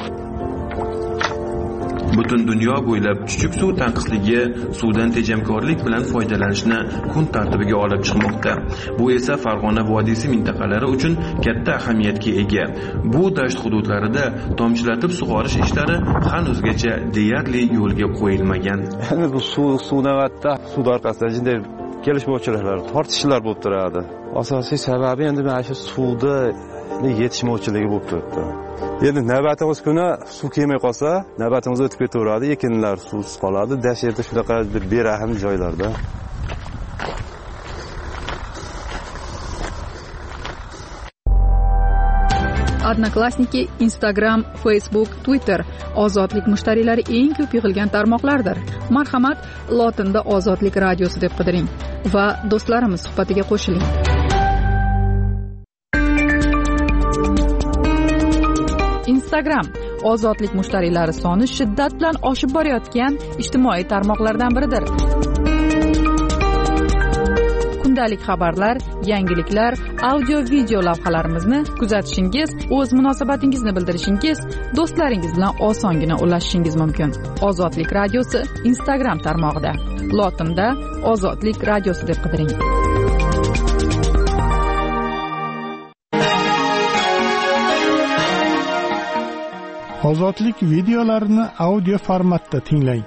Butun dunyo bo'ylab chuchuk suv tanqisligi suvdan tejamkorlik bilan foydalanishni kun tartibiga olib chiqmoqda. Bu esa Farg'ona vodiysi mintaqalari uchun katta ahamiyatga ega. Bu dasht hududlarida tomchilatib sug'orish ishlari hanuzgacha deyarli yo'lga qo'yilmagan. Endi bu suv suvnavatda suv orqasida jinday kelishmovchiliklar, tortishishlar bo'lib turadi. Asosiy sababi endi mana shu suvni yetishmovchiligi bo'lib turibdi. Endi navbatimiz kuni suv kelmay qolsa, navbatimiz o'tib ketaveradi, ekinlar suvsiz qoladi. Dash yerda shunaqa bir berahm joylarda. Odnoklassniki, Instagram, Facebook, Twitter ozodlik mushtariylari eng ko'p yig'ilgan tarmoqlardir. Marhamat, lotinda Ozodlik radiosi deb qidiring va do'stlarimiz suhbatiga qo'shiling. Instagram ozodlik mushtariylari soni shiddat bilan oshib borayotgan ijtimoiy tarmoqlardan biridir. Kundalik xabarlar, yangiliklar, audio-video lavhalarimizni kuzatishingiz, o'z munosabatingizni bildirishingiz, do'stlaringiz bilan osongina ulashishingiz mumkin. Ozodlik radiosi Instagram tarmog'ida. Lotinda Ozodlik radiosi deb qidiring. Ozodlik videolarini audio formatda tinglang.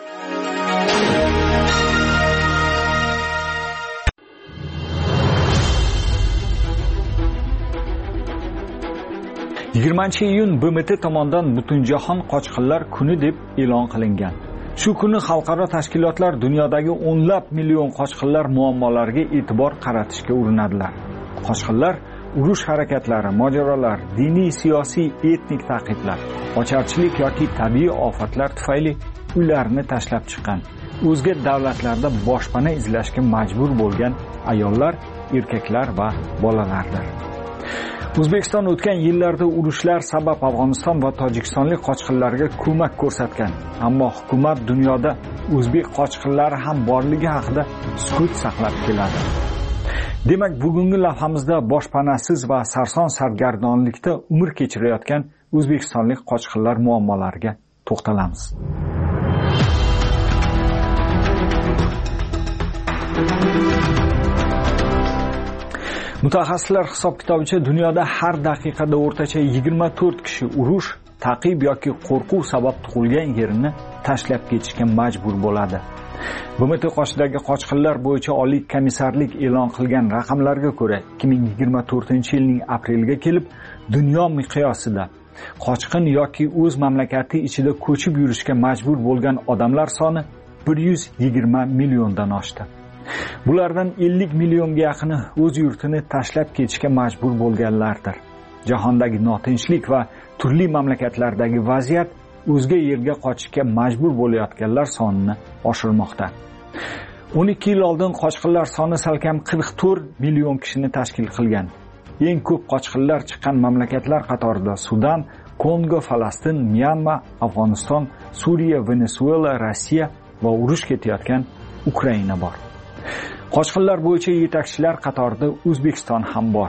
yigirmanchi iyun B M T tomonidan Butunjahon qochqinlar kuni deb e'lon qilingan. Shu kuni xalqaro tashkilotlar dunyodagi o'nlab million qochqinlar muammolariga e'tibor qaratishga urinadilar. Qochqinlar urush harakatlari, mojarolar, diniy, siyosiy, etnik ta'qiblar, ocharchilik yoki tabiiy ofatlar tufayli uylarini tashlab chiqqan, o'zga davlatlarda boshpana izlashga majbur bo'lgan ayollar, erkaklar va bolalardir. O'zbekiston o'tgan yillarda urushlar sabab Afg'oniston va Tojikistonlik qochqinlarga ko'mak ko'rsatgan, ammo hukumat dunyoda o'zbek qochqinlari ham borligi haqida sukut saqlab keladi. Demak, bugungi lavhamizda boshpanasiz va sarson sargardonlikda umr kechirayotgan o'zbekistonlik qochqinlar muammolariga to'xtalamiz. Mutaxassislar hisob-kitobicha dunyoda har daqiqada o'rtacha yigirma to'rt kishi urush, ta'qib yoki qo'rquv sabab tug'ilgan yerini tashlab ketishga majbur bo'ladi. B M T qoshidagi qochqinlar bo'yicha Oliy komissarlik e'lon qilgan raqamlarga ko'ra, ikki ming yigirma to'rtinchi yilning apreliga kelib, dunyo miqyosida qochqin yoki o'z mamlakati ichida ko'chib yurishga majbur bo'lgan odamlar soni bir yuz yigirma milliondan oshdi. Bulardan ellik millionga yaqini o'z yurtini tashlab ketishga majbur bo'lganlardir. Jahondagi notinchlik va turli mamlakatlardagi vaziyat o'zga yerga qochishga majbur bo'layotganlar sonini oshirmoqda. o'n ikki yil oldin qochqinlar soni salkam qirq to'rt million kishini tashkil qilgan. Eng ko'p qochqinlar chiqqan mamlakatlar qatorida Sudan, Kongo, Falastin, Myanma, Afg'oniston, Suriya, Venesuela, Rossiya va urush ketayotgan Ukraina bor. Qochqinlar bo'yicha yetakchilar qatorida O'zbekiston ham bor.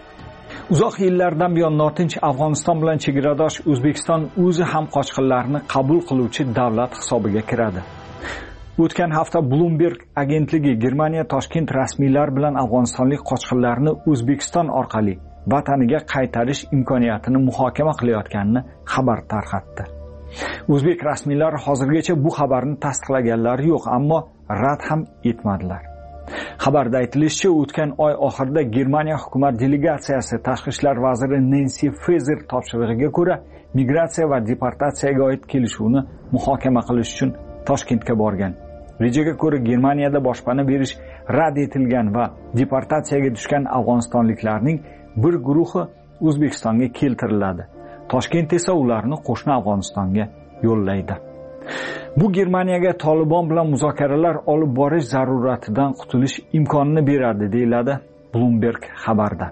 Uzoq yillardan buyon notinch Afg'oniston bilan chegaradosh O'zbekiston o'zi ham qochqinlarni qabul qiluvchi davlat hisobiga kiradi. O'tgan hafta Bloomberg agentligi Germaniya Toshkent rasmiylar bilan afg'onistonlik qochqinlarni O'zbekiston orqali vataniga qaytarish imkoniyatini muhokama qilayotganini xabar tarqatdi. O'zbek rasmiylari hozirgacha bu xabarni tasdiqlaganlari yo'q, ammo rad ham etmadilar. Xabarda aytilishicha, o'tgan oy oxirida Germaniya hukumat delegatsiyasi tashqi ishlar vaziri Nancy Faeser topshirig'iga ko'ra migratsiya va deportatsiyaga oid kelishuvni muhokama qilish uchun Toshkentga borgan. Rejaga ko'ra Germaniyada boshpana berish rad etilgan va deportatsiyaga tushgan afg'onistonliklarning bir guruhi O'zbekistonga keltiriladi. Toshkent esa ularni qo'shni Afg'onistonga yo'llaydi. Bu Germaniyaga Taliban bilan muzokaralar olib borish zaruratidan qutulish imkonini beradi, deyiladi Bloomberg xabarda.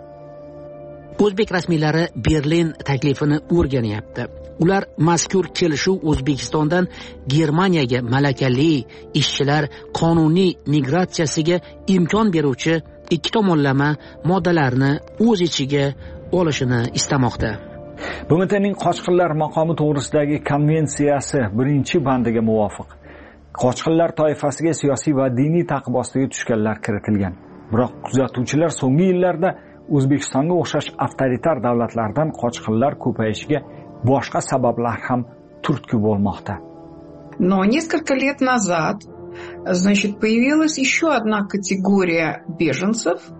O'zbek rasmiylari Berlin taklifini o'rganyapti. Ular mazkur kelishuv O'zbekistondan Germaniyaga malakali ishchilar qonuniy migratsiyasiga imkon beruvchi ikki tomonlama moddalarni o'z ichiga olishini istamoqda. B M T'ning qochqinlar maqomi to'g'risidagi konvensiyasi birinchi bandiga muvofiq qochqinlar toifasiga siyosiy va diniy ta'qib ostiga tushganlar kiritilgan. Biroq kuzatuvchilar so'nggi yillarda O'zbekistonga o'xshash avtoritar davlatlardan qochqinlar ko'payishiga boshqa sabablar ham turtki bo'lmoqda. Но несколько лет назад, значит, появилась еще одна категория беженцев,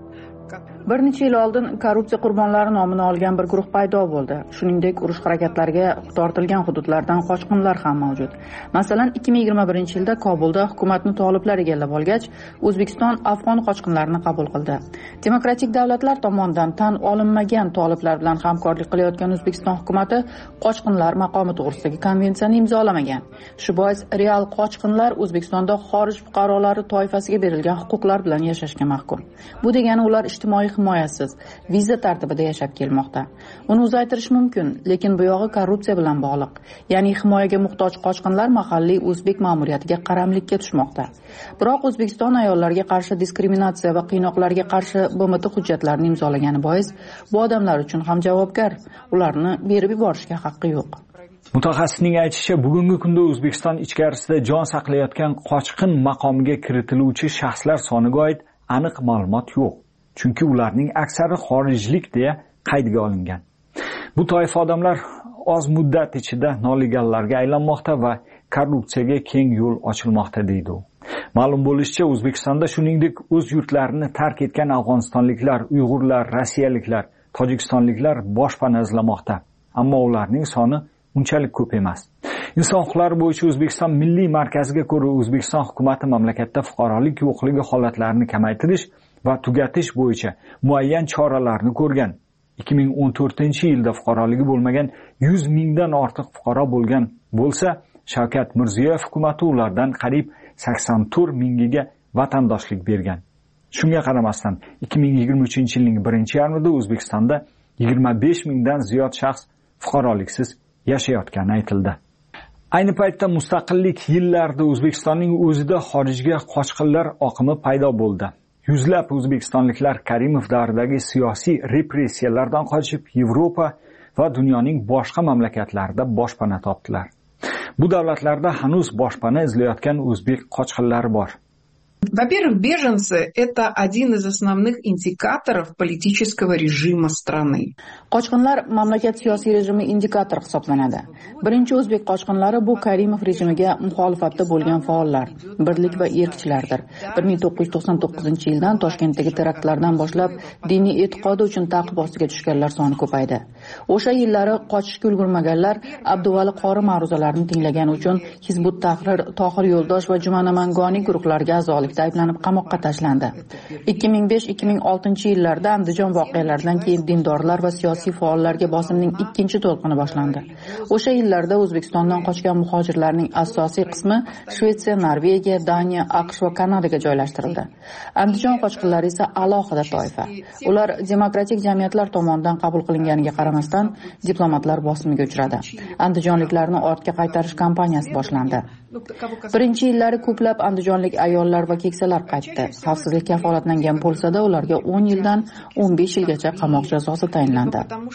Bir necha yil oldin korrupsiya qurbonlari nomini olgan bir guruh paydo bo'ldi. Shuningdek, urush harakatlariga tortilgan hududlardan qochqinlar ham mavjud. Masalan, ikki ming yigirma birinchi yilda Kobulda hukumatni toliblar egallab olgach, O'zbekiston afg'on qochqinlarini qabul qildi. Demokratik davlatlar tomonidan tan olinmagan toliblar bilan hamkorlik qilayotgan O'zbekiston hukumatı qochqinlar maqomi to'g'risidagi konvensiyani imzolamagan. Shu bois real qochqinlar O'zbekistonda xorij fuqarolari toifasiga berilgan huquqlar bilan yashashga mahkum. Bu degani ular ijtimoiy himoyasiz, viza tartibida yashab kelmoqda. Uni uzaytirish mumkin, lekin bu yog'i korrupsiya bilan bog'liq. Ya'ni himoyaga muhtoj qochqinlar mahalliy o'zbek ma'muriyatiga qaramlikka tushmoqda. Biroq O'zbekiston ayollarga qarshi diskriminatsiya va qiynoqlarga qarshi B M T hujjatlarini imzolagani bois bu odamlar uchun ham javobgar. Ularni berib yuborishga haqqi yo'q. Mutaxassisning aytishicha, bugungi kunda O'zbekiston ichkarisida jon saqlayotgan qochqin maqomiga kiritiluvchi shaxslar soniga oid aniq ma'lumot yo'q. Chunki ularning aksari xorijlik deya qaydga olingan. Bu toifa odamlar oz muddat ichida noliganlarga aylanmoqda va korrupsiyaga keng yo'l ochilmoqda deydi u. Ma'lum bo'lishicha, O'zbekistonda shuningdek o'z yurtlarini tark etgan afg'onistonliklar, uyg'urlar, rossiyaliklar, tojikistonliklar boshpana izlamoqda. Ammo ularning soni unchalik ko'p emas. Inson huquqlari bo'yicha O'zbekiston Milliy markaziga ko'ra, O'zbekiston hukumatı mamlakatda fuqarolik yo'qligi holatlarini kamaytirish va tugatish bo'yicha muayyan choralarni ko'rgan. ikki ming o'n to'rtinchi yilda fuqaroligi bo'lmagan yuz mingdan ortiq fuqaro bo'lgan bo'lsa, Shavkat Mirziyoyev hukumatı ulardan qariyb sakson to'rt mingiga vatandoshlik bergan. Shunga qaramasdan ikki ming yigirma uchinchi yilning birinchi yarmida O'zbekistonda yigirma besh mingdan ziyod shaxs fuqaroliksiz yashayotgani aytildi. Ayni paytda mustaqillik yillarida O'zbekistonning o'zida xorijga qochqinlar oqimi paydo bo'ldi. Yuzlab o'zbekistonliklar Karimov davridagi siyosiy repressiyalardan qochib Yevropa va dunyoning boshqa mamlakatlarida boshpana topdilar. Bu davlatlarda hanuz boshpana izlayotgan o'zbek qochqinlari bor. Во-первых, беженцы – это один из основных индикаторов политического режима страны. Qochqinlar mamlakat siyosiy rejimi indikatori hisoblanadi. Birinchi o'zbek qochqinlari bu Karimov rejimiga muxolifatda bo'lgan faollar, birlik va erkchilardir. bir ming to'qqiz yuz to'qson to'qqizinchi yildan Toshkentdagi teraktlardan boshlab diniy e'tiqodi uchun ta'qib ostiga tushganlar soni ko'paydi. O'sha yillari qochishga ulgurmaganlar Abduvali qori ma'ruzalarini tinglagani uchun Hizbut Tahrir, Tohir Yo'ldosh va Jumana Mangoniy guruhlariga a'zolik ayblanib qamoqqa tashlandi. ikki ming besh ikki ming oltinchi yillarda Andijon voqealaridan keyin dindorlar va siyosiy faollarga bosimning ikkinchi to'lqini boshlandi. O'sha yillarda O'zbekistondan qochgan muhojirlarning asosiy qismi Shvetsiya, Norvegiya, Daniya, AQSh va Kanadaga joylashtirildi. Andijon qochqinlari esa alohida toifa. Ular demokratik jamiyatlar tomonidan qabul qilinganiga qaramasdan diplomatlar bosimiga uchradi. Andijonliklarni ortga qaytarish kampaniyasi boshlandi. Birinchi yillari ko'plab andijonlik ayollar va keksalar qaytdi. Xavfsizlik kafolatlangan bo'lsa-da, ularga o'n yildan o'n besh yilgacha qamoq jazosi tayinlandi.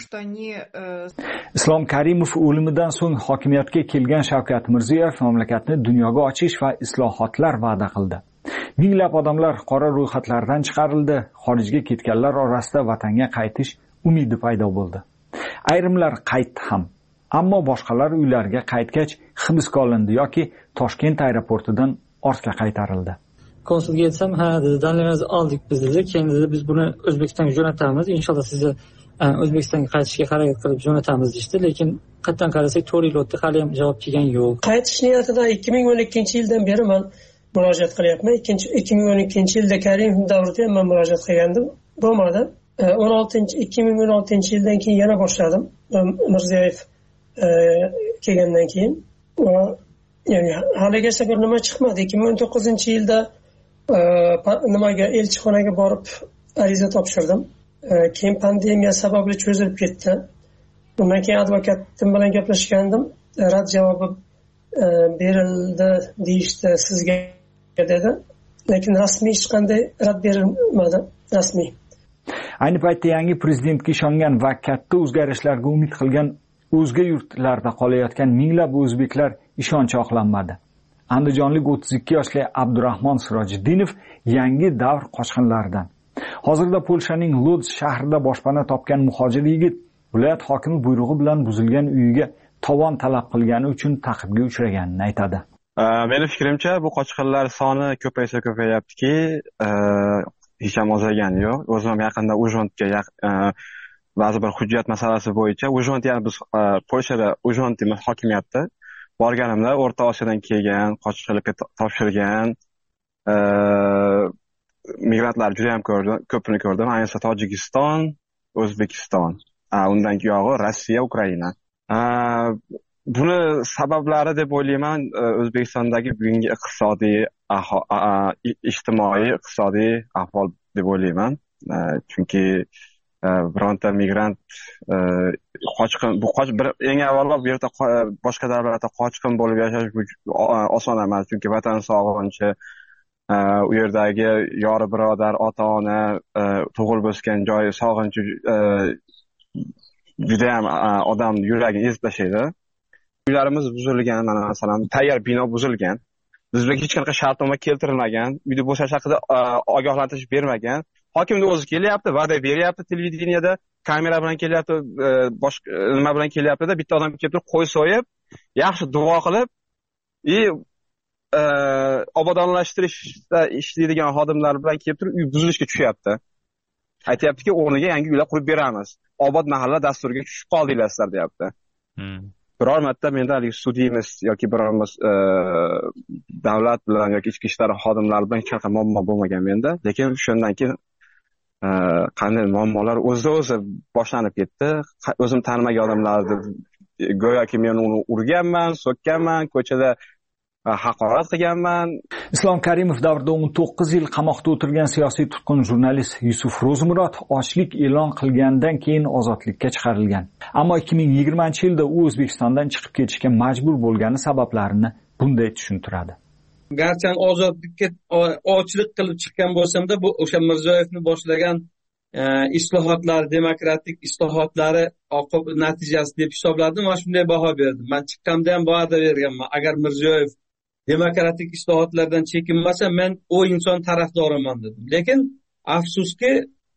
Islom Karimov o'limidan so'ng hokimiyatga kelgan Shavkat Mirziyoyev mamlakatni dunyoga ochish va islohotlar va'da qildi. Minglab odamlar qora ro'yxatlardan chiqarildi, xorijga ketganlar orasida vatanga qaytish umidi paydo bo'ldi. Ayrimlar qaytdi ham. Ammo boshqalar uylariga qaytgach hibsga olindi yoki Toshkent aeroportidan ortga qaytarildi. Konsulga yetsam, ha dedi, danlaringizni oldik biz dedi. Keyin dedi, biz buni O'zbekistonga jo'natamiz. Inshaalloh sizni O'zbekistonga qaytishga harakat qilib jo'natamiz deydi. Lekin qayerdan qarasak to'rt yil o'tdi, hali ham javob kelgan yo'q. Qaytish niyatida ikki ming o'n ikkinchi yildan beri men murojaat qilyapman. ikki ming o'n ikkinchi yilda Karimov davrida ham men murojaat qilgandim. Bo'lmadi. o'n oltinchi ikki ming o'n oltinchi yildan keyin yana boshladim. Mirziyoyev kelgandan keyin va yani haligacha bir nima chiqmadi. ikki ming o'n to'qqizinchi yilda nimaga elchixonaga borib ariza topshirdim. Keyin pandemiya sababli cho'zilib ketdi. Bundan keyin advokatim bilan gaplashgandim. Rad javobi berildi deyishdi sizga dedi. Lekin rasmiy hech qanday rad berilmadi, rasmiy. Ayni paytda yangi prezidentga ishongan va katta o'zgarishlarga umid qilgan o'zga yurtlarda qolayotgan minglab o'zbeklar ishonchi oqlanmadi. Andijonlik o'ttiz ikki yoshli Abdurahmon Sirojiddinov yangi davr qochqinlaridan. Hozirda Polshaning Lodz shahrida boshpana topgan muhojir yigit viloyat hokimi buyrug'i bilan buzilgan uyiga tovon talab qilgani uchun ta'qibga uchraganini aytadi. Mening fikrimcha, bu qochqinlar soni ko'paysa ko'payaptiki, hech ham ozagani yo'q. O'zim ham yaqinda Ujondga ba'zi bir hujjat masalasi bo'yicha Ujond, ya'ni biz Polshada Ujond hokimiyatda borganimda O'rta Osiyodan kelgan, qochqinlikka topshirgan migrantlar juda ham ko'rdim, ko'pini ko'rdim. Ayniqsa Tojikiston, O'zbekiston, undan keyog'i Rossiya, Ukraina. Buni sabablari deb o'ylayman, O'zbekistondagi bugungi iqtisodiy, ijtimoiy, iqtisodiy ahvol deb o'ylayman. Chunki bironta migrant qochqin, bu eng avvalo bu yerda boshqa davlatda qochqin bo'lib yashash oson emas, chunki vatan sog'inchi, u yerdagi yori birodar, ota-ona, tug'ilib o'sgan joyi sog'inchi juda ham odam yuragini ezib tashlaydi. Uylarimiz buzilgan, mana masalan, tayyor bino buzilgan. Bizga hech qanaqa shartnoma keltirilmagan, uyda bo'shash haqida ogohlantirish bermagan. Hokimning o'zi kelyapti, va'da beryapti, televideniyada kamera bilan kelyapti, boshqa nima bilan kelyapti-da, bitta odam kelib turib qo'y so'yib, yaxshi duo qilib, и obodonlashtirishda ishlaydigan xodimlar bilan kelib turib uy buzilishga tushyapti. Aytayaptiki, o'rniga yangi uylar qurib beramiz. Obod mahalla dasturiga tushib qoldinglar sizlar, deyapti. Biror marta menda haligi sudimiz yoki birorimiz davlat bilan yoki ichki ishlar xodimlari bilan hech qanaqa muammo bo'lmagan menda. Lekin shundan keyin qanday muammolar o'zi-o'zi boshlanib ketdi. O'zim tanimagan odamlarni go'yoki men uni urganman, so'kkanman, ko'chada haqorat qilganman. Islom Karimov davrida o'n to'qqiz yil qamoqda o'tirgan siyosiy tutqun jurnalist Yusuf Ro'zmurod ochlik e'lon qilgandan keyin ozodlikka chiqarilgan. Ammo ikki ming yigirmanchi yilda u O'zbekistondan chiqib ketishga majbur bo'lgani sabablarini bunday tushuntiradi. Garchi ozodlikka ochlik qilib chiqqan bo'lsam-da, bu o'sha Mirziyoyevni boshlagan islohotlar, demokratik islohotlari oqib natijasi deb hisobladim va shunday baho berdim. Men chiqqanimda ham va'da berganman. Agar Mirziyoyev demokratik islohotlardan chekinmasa, men o inson tarafdoriman dedim. Lekin afsuski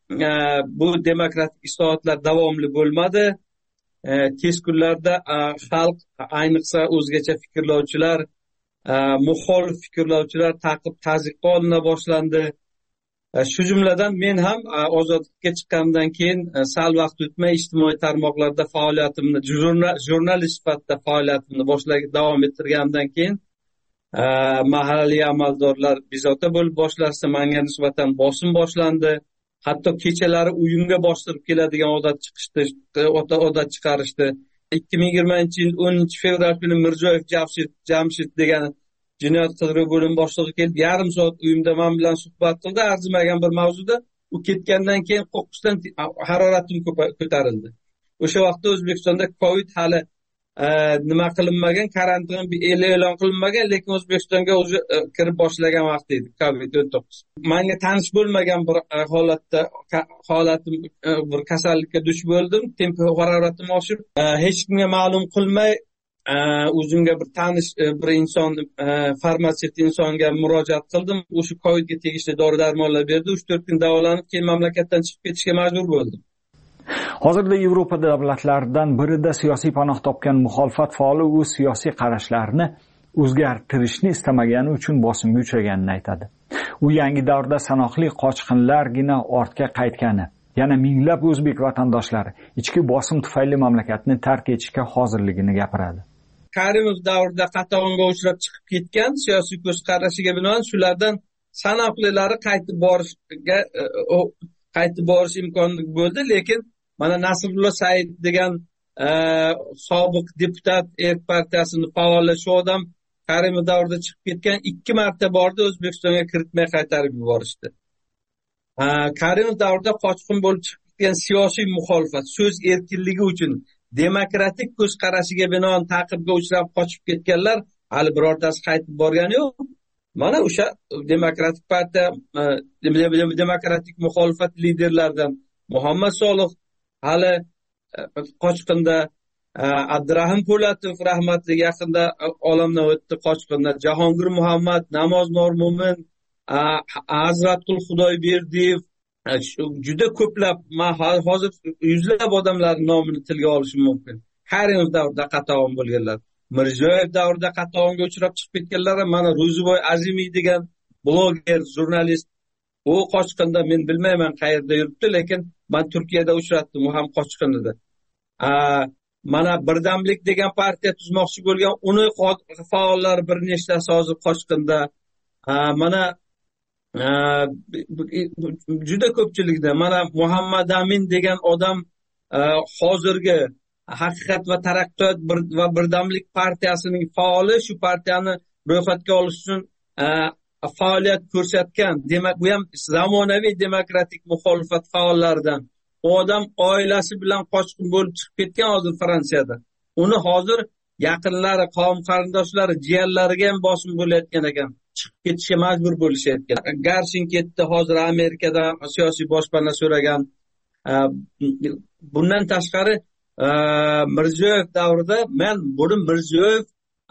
bu demokratik islohotlar davomli bo'lmadi. Tez kunlarda xalq, ayniqsa o'zgacha fikrlovchilar, muxolif fikrlovchilar ta'qib tazyiqqa olina boshlandi. Shu jumladan men ham ozodlikka chiqqandan keyin sal vaqt o'tmay ijtimoiy tarmoqlarda faoliyatimni, jurnalist sifatida faoliyatimni boshlab davom ettirgandan keyin mahalliy amaldorlar bezovta bo'lib boshlashdi, menga nisbatan bosim boshlandi. Hatto kechalari uyimga bostirib keladigan odat chiqishdi, odat chiqarishdi. ikki ming yigirmanchi yil o'ninchi fevral kuni Mirziyoyev Jamshid Jamshid degan jinoyat qidiruv bo'limi boshlig'i kelib, yarim soat uyimda men bilan suhbat qildi, arzimagan bir mavzuda. U ketgandan keyin qo'qqisdan haroratim ko'tarildi. O'sha vaqtda O'zbekistonda Covid hali nima qilinmagan, karantin e'lon qilinmagan, lekin O'zbekistonga o'zi kirib boshlagan vaqt edi Covid o'n to'qqiz. Menga tanish bo'lmagan bir holatda holatim bir kasallikka duch bo'ldim. Temperatura haroratim oshib, hech kimga ma'lum qilmay o'zimga bir tanish bir inson, farmatsevt insonga murojaat qildim. O'sha Covidga tegishli dori-darmonlar berdi. uch to'rt kun davolanib, keyin mamlakatdan chiqib ketishga majbur bo'ldim. Hozirda Yevropa davlatlaridan birida siyosiy panoh topgan muxolifat faoli o'z siyosiy qarashlarini o'zgartirishni istamagani uchun bosimga uchraganini aytadi. U yangi davrda sanoqli qochqinlargina ortga qaytgani, yana minglab o'zbek vatandoshlari ichki bosim tufayli mamlakatni tark etishga hozirligini gapiradi. Karimov davrida qatag'onga uchrab chiqib ketgan siyosiy ko'z qarashiga binoan shulardan sanoqlilari qaytib borishga qaytib borish imkoni bo'ldi, lekin mana Nasrullo Said degan sobiq deputat, Erk partiyasining faoli, shu odam Karimov davrida chiqib ketgan, ikki marta bordi, O'zbekistonga kiritmay qaytarib yuborishdi. Karimov davrida qochqin bo'lib chiqib ketgan siyosiy muxolifat so'z erkinligi uchun demokratik ko'z qarashiga binoan ta'qibga uchrab qochib ketganlar hali birortasi qaytib borgani yo'q. Mana o'sha demokratik partiya, demokratik muxolifat liderlaridan Muhammad Solih hali qochqinda, Abdurahim Po'latov rahmatli yaqinda olamdan o'tdi qochqinda, Jahongir Muhammad, Namoz Normo'min, Hazratqul Xudoyberdiyev, juda ko'plab, men hozir yuzlab odamlarning nomini tilga olishim mumkin. Karimov davrida qatag'on bo'lganlar, Mirziyoyev davrida qatag'onga uchrab chiqib ketganlar, mana Ro'ziboy Azimiy degan bloger, jurnalist, u qochqinda men bilmayman qayerda yuribdi, lekin men Turkiyada uchratdim, u ham qochqin edi. Mana Birdamlik degan partiya tuzmoqchi bo'lgan, uni faollari bir nechtasi hozir qochqinda. Mana juda ko'pchilikda mana Muhammad Amin degan odam hozirgi Haqiqat va taraqqiyot va Birdamlik partiyasining faoli, shu partiyani ro'yxatga olish uchun faoliyat ko'rsatgan. Demak, bu ham zamonaviy demokratik muxolifat faollaridan. U odam oilasi bilan qochqin bo'lib chiqib ketgan hozir Fransiyada. Uni hozir yaqinlari, qavm qarindoshlari, jiyanlariga ham bosim bo'layotgan ekan. Chiqib ketishga majbur bo'lishayotgan. Garshin ketdi, hozir Amerikada siyosiy boshpana so'ragan. Bundan tashqari Mirziyoyev davrida men buni Mirziyoyev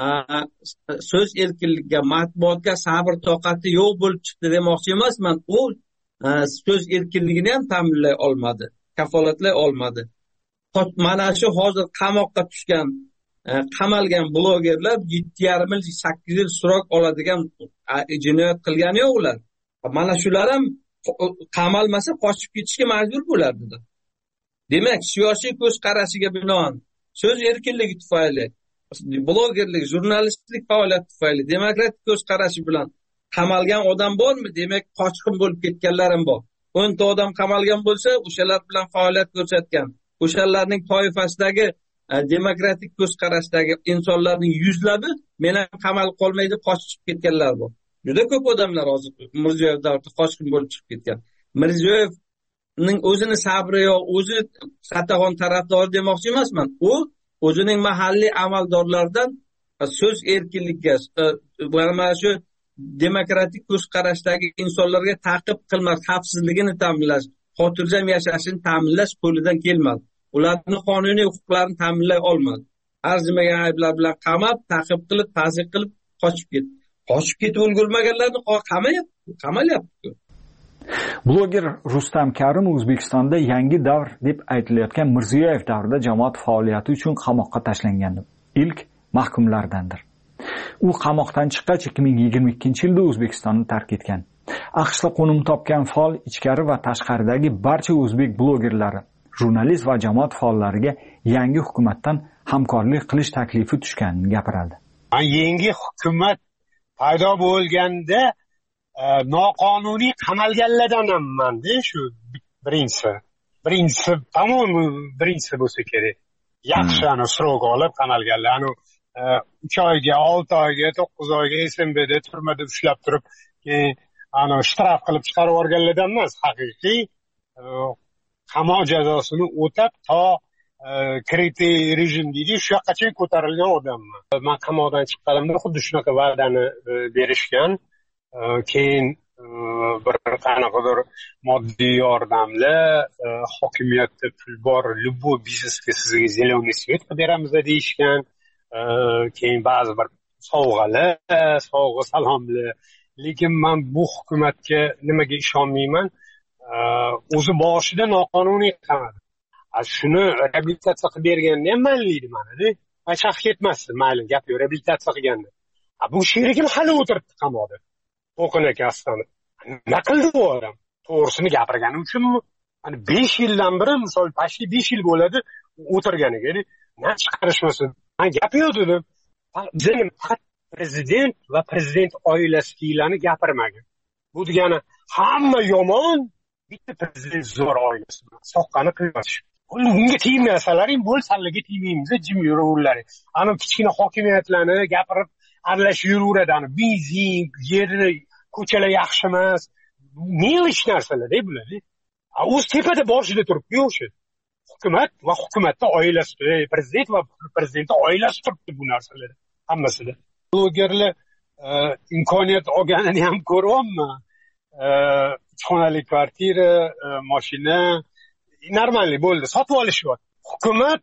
so'z erkinligiga, matbuotga sabr toqati yo'q bo'lib chiqdi demoqchi emasman. U so'z erkinligini ham ta'minlay olmadi, kafolatlay olmadi. Mana shu hozir qamoqqa tushgan, qamalgan blogerlar yetti yarim yil, sakkiz yil surok oladigan jinoyat qilgani yo'q ular. Mana shular ham qamalmasa qochib ketishga majbur bo'lardi. Demak, siyosiy ko'z qarashiga binoan so'z erkinligi tufayli, blogerlik, jurnalistlik faoliyati tufayli, demokratik ko'z qarashi bilan qamalgan odam bormi? Demak, qochqin bo'lib ketganlar ham bor. o'nta odam qamalgan bo'lsa, o'shalar bilan faoliyat ko'rsatgan, o'shalarning toifasidagi demokratik ko'z qarashdagi insonlarning yuzlabi men ham qamalib qolmaydi, qochib ketganlar bor. Juda ko'p odamlar hozir Mirziyoyev davrida qochqin bo'lib chiqib ketgan. Mirziyoyevning o'zini sabri yo'q, o'zi Sataxon tarafdori demoqchi emasman. U o'zining mahalliy amaldorlardan so'z erkinligiga, mana shu demokratik ko'z qarashdagi insonlarga ta'qib qilmas, xavfsizligini ta'minlash, xotirjam yashashini ta'minlash qo'lidan kelmadi. Ularning qonuniy huquqlarini ta'minlay olmadi. Arzimagan ayblar bilan qamab, ta'qib qilib, ta'zir qilib qochib ketdi. Qochib ketib ulgurmaganlarni qamayapti, qamalyapti. Bloger Rustam Karim O'zbekistonda yangi davr deb aytilayotgan Mirziyoyev davrida jamoat faoliyati uchun qamoqqa tashlangandi. Ilk mahkumlardandir. U qamoqdan chiqqach ikki ming yigirma ikkinchi yilda O'zbekistonni tark etgan. AQShda qo'nim topgan faol ichkari va tashqaridagi barcha o'zbek blogerlari, jurnalist va jamoat faollariga yangi hukumatdan hamkorlik qilish taklifi tushganini gapiradi. Yangi hukumat paydo bo'lganda noqonuniy qamalganlardan hamman-da, shu birinchisi. Birinchisi, tamom birinchisi bo'lsa kerak. Yaxshi ana srok olib qamalganlar, ana uch oyga, olti oyga, to'qqiz oyga S M B'da turmada ushlab turib, keyin ana shtraf qilib chiqarib yuborganlardan emas, haqiqiy qamoq jazosini o'tab to kritiy rejim deydi, shu yoqqacha ko'tarilgan odamman. Men qamoqdan chiqqanimda xuddi shunaqa va'dani berishgan. Keyin bir qanaqadir moddiy yordamla hokimiyatda pul bor, любой biznesga sizga zeleный svet qilib beramiz deyishgan. Keyin ba'zi bir sovg'alar, sovg'a salomlar. Lekin men bu hukumatga nimaga ishonmayman? O'zi boshida noqonuniy qamadi. Shuni reabilitatsiya qilib berganda ham mayli mana-da. Achaq ketmasdi, mayli gap yo'q, reabilitatsiya qilganda. Bu sherigim hali o'tiribdi qamoqda. O'qin akasidan. Nima qildi bu odam? To'g'risini gapirgani uchunmi? Hani besh yildan beri, misol, pashli besh yil bo'ladi o'tirganiga, na chiqarishmasin. Men gap yo'q dedim. Bizning prezident va prezident oilasidagilarni gapirmagan. Bu degani hamma yomon, bitta prezident zo'r oilasi bilan soqqani qilmash. Bunga tegmasalaring bo'lsanlarga tegmaymiz, jim yuraverlar. Ana kichkina hokimiyatlarni gapirib aralashib yuraveradi. Ana benzin, yer, ko'chalar yaxshi emas. Nelish narsalar-da bular. O'z tepada boshida turibdi o'sha. Hukumat va hukumatda oilasi, prezident va prezident oilasi turibdi bu narsalar hammasida. Blogerlar imkoniyat olganini ham ko'ryapman. uch xonali kvartira, mashina normalniy bo'ldi, sotib olishyapti. Hukumat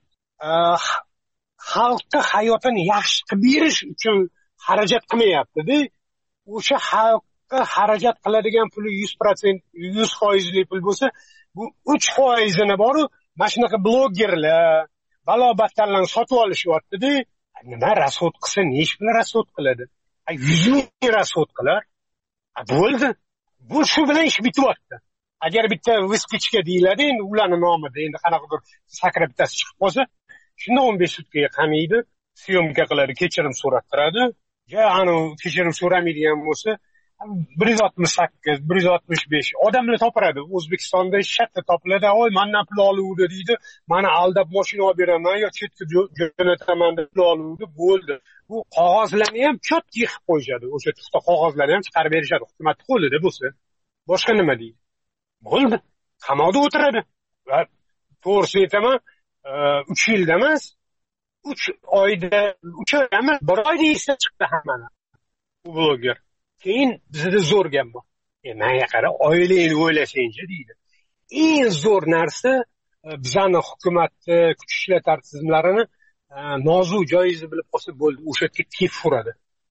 xalqqa hayotini yaxshi qilib berish uchun xarajat qilmayapti-da. O'sha xalqqa xarajat qiladigan puli yuz foiz, yuz foizli pul bo'lsa, bu uch foizini boru mana shunaqa blogerlar, balobatlarni sotib olishyapti-da. Nima rasod qilsa, nesh bilan rasod qiladi? yuz ming rasod qilar. Bo'ldi. bu shu bilan ish bityapti. Agar bitta viskichka deyiladi, endi ularning nomida endi qanaqadir sakrab bittasi chiqib qolsa, shunda o'n besh sutkaga qamaydi, syomka qiladi, kechirim so'rattiradi. Ja, ani kechirim so'ramaydigan bo'lsa, bir yuz oltmish sakkiz, bir yuz oltmish besh odamlar topiradi. O'zbekistonda shatta topiladi. "Oy, mendan pul oluvdi" deydi. "Meni aldab mashina olib beraman yo chetga jo'nataman" deb pul oluvdi, bo'ldi. Bu qog'ozlarni ham cho'tga yig'ib qo'yishadi. O'sha tuxta qog'ozlarni ham chiqarib berishadi hukumatning qo'lida bo'lsa. Boshqa nima deydi? Bo'ldi. Qamoqda o'tiradi. Va to'g'risini aytaman, uch yilda emas, uch oyda, uch oyda emas, bir oyda esdan chiqdi hammani. Bu bloger. Keyin bizda zo'r gap bor. E, menga qara, oilangni o'ylasangchi deydi. Eng zo'r narsa bizani hukumatni, kuch ishlatma tizimlarini nozu joyizni bilib qolsa bo'ldi, o'sha yerga tepib uradi.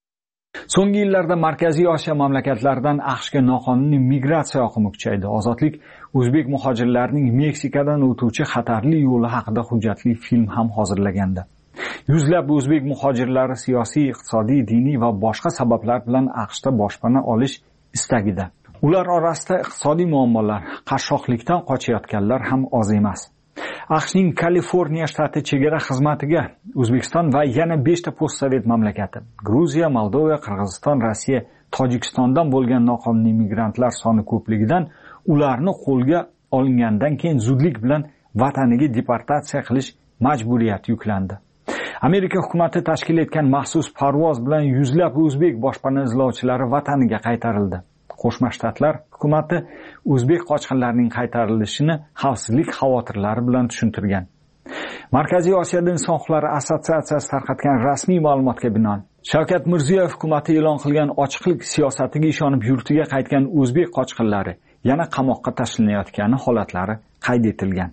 So'nggi yillarda Markaziy Osiyo mamlakatlaridan AQShga noqonuniy migratsiya oqimi kuchaydi. Ozodlik o'zbek muhojirlarining Meksikadan o'tuvchi xatarli yo'li haqida hujjatli film ham hozirlagandi. Yuzlab o'zbek muhojirlari siyosiy, iqtisodiy, diniy va boshqa sabablar bilan AQShda boshpana olish istagida. Ular orasida iqtisodiy muammolar, qashshoqlikdan qochayotganlar ham oz emas. AQShning Kaliforniya shtati chegara xizmatiga O'zbekiston va yana beshta postsovet mamlakati, Gruziya, Moldova, Qirg'iziston, Rossiya, Tojikistondan bo'lgan noqonuniy migrantlar soni ko'pligidan ularni qo'lga olingandan keyin zudlik bilan vataniga deportatsiya qilish majburiyati yuklandi. Amerika hukumati tashkil etgan maxsus parvoz bilan yuzlab o'zbek boshpana izlovchilari vataniga qaytarildi. Qo'shma Shtatlar hukumati o'zbek qochqinlarining qaytarilishini xavfsizlik xavotirlari bilan tushuntirgan. Markaziy Osiyoda inson huquqlari assotsiatsiyasi tarqatgan rasmiy ma'lumotga binoan Shavkat Mirziyoyev hukumati e'lon qilgan ochiqlik siyosatiga ishonib yurtiga qaytgan o'zbek qochqinlari yana qamoqqa tashlanayotgani holatlari qayd etilgan.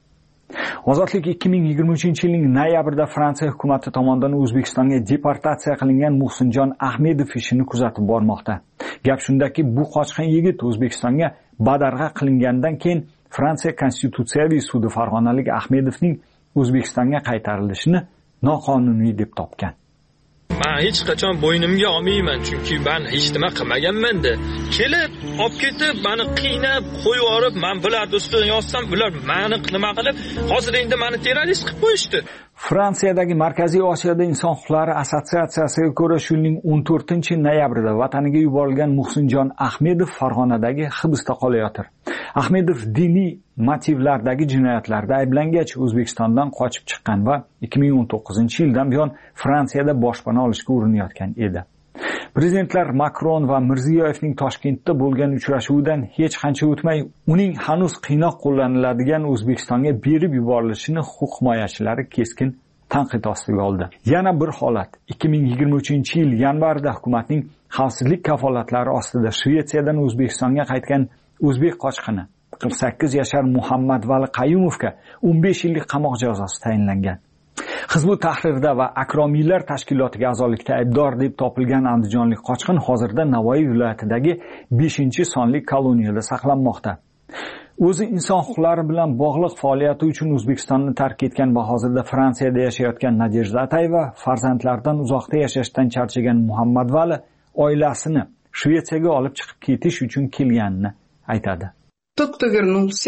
Ozodlik ikki ming yigirma uchinchi yilning noyabrida Fransiya hukumati tomonidan O'zbekistonga deportatsiya qilingan Muhsinjon Ahmedov ishini kuzatib bormoqda. Gap shundaki, bu qochqin yigit O'zbekistonga badarg'a qilingandan keyin Fransiya Konstitutsiyaviy sudi farg'onalik Ahmedovning O'zbekistonga qaytarilishini noqonuniy deb topgan. Men hech qachon bo'ynimga olmayman, chunki men hech nima qilmaganman-da. Kelib, olib ketib, meni qiynab, qo'yib yorib, men bularni ustidan yozsam, bular meni nima qilib, hozir endi meni terrorist qilib qo'yishdi. Fransiyadagi Markaziy Osiyoda inson huquqlari assotsiatsiyasiga ko'ra, shu yilning o'n to'rtinchi noyabrida vataniga yuborilgan Muhsinjon Ahmedov Farg'onadagi hibsda qolayotir. Ahmedov diniy motivlardagi jinoyatlarda ayblangach O'zbekistondan qochib chiqqan va ikki ming o'n to'qqizinchi yildan buyon Fransiyada boshpana olishga urinayotgan edi. Prezidentlar Makron va Mirziyoyevning Toshkentda bo'lgan uchrashuvidan hech qancha o'tmay, uning hanuz qiynoq qo'llaniladigan O'zbekistonga berib yuborilishini huquq himoyachilari keskin tanqid ostiga oldi. Yana bir holat, ikki ming yigirma uchinchi yil yanvarida hukumatning xavfsizlik kafolatlari ostida Shvetsiyadan O'zbekistonga qaytgan o'zbek qochqini qirq sakkiz yashar Muhammadvali Qayumovga o'n besh yillik qamoq jazosi tayinlangan. Hizbut Tahrirda va Akromiylar tashkilotiga a'zolikda aybdor deb topilgan andijonlik qochqin hozirda Navoiy viloyatidagi beshinchi sonli koloniyada saqlanmoqda. O'zi inson huquqlari bilan bog'liq faoliyati uchun O'zbekistonni tark etgan va hozirda Fransiyada yashayotgan Nadejda Atayeva farzandlaridan uzoqda yashashdan charchagan Muhammadvali oilasini Shvetsiyaga olib chiqib ketish uchun kelganini aytadi. Тот, кто вернулся,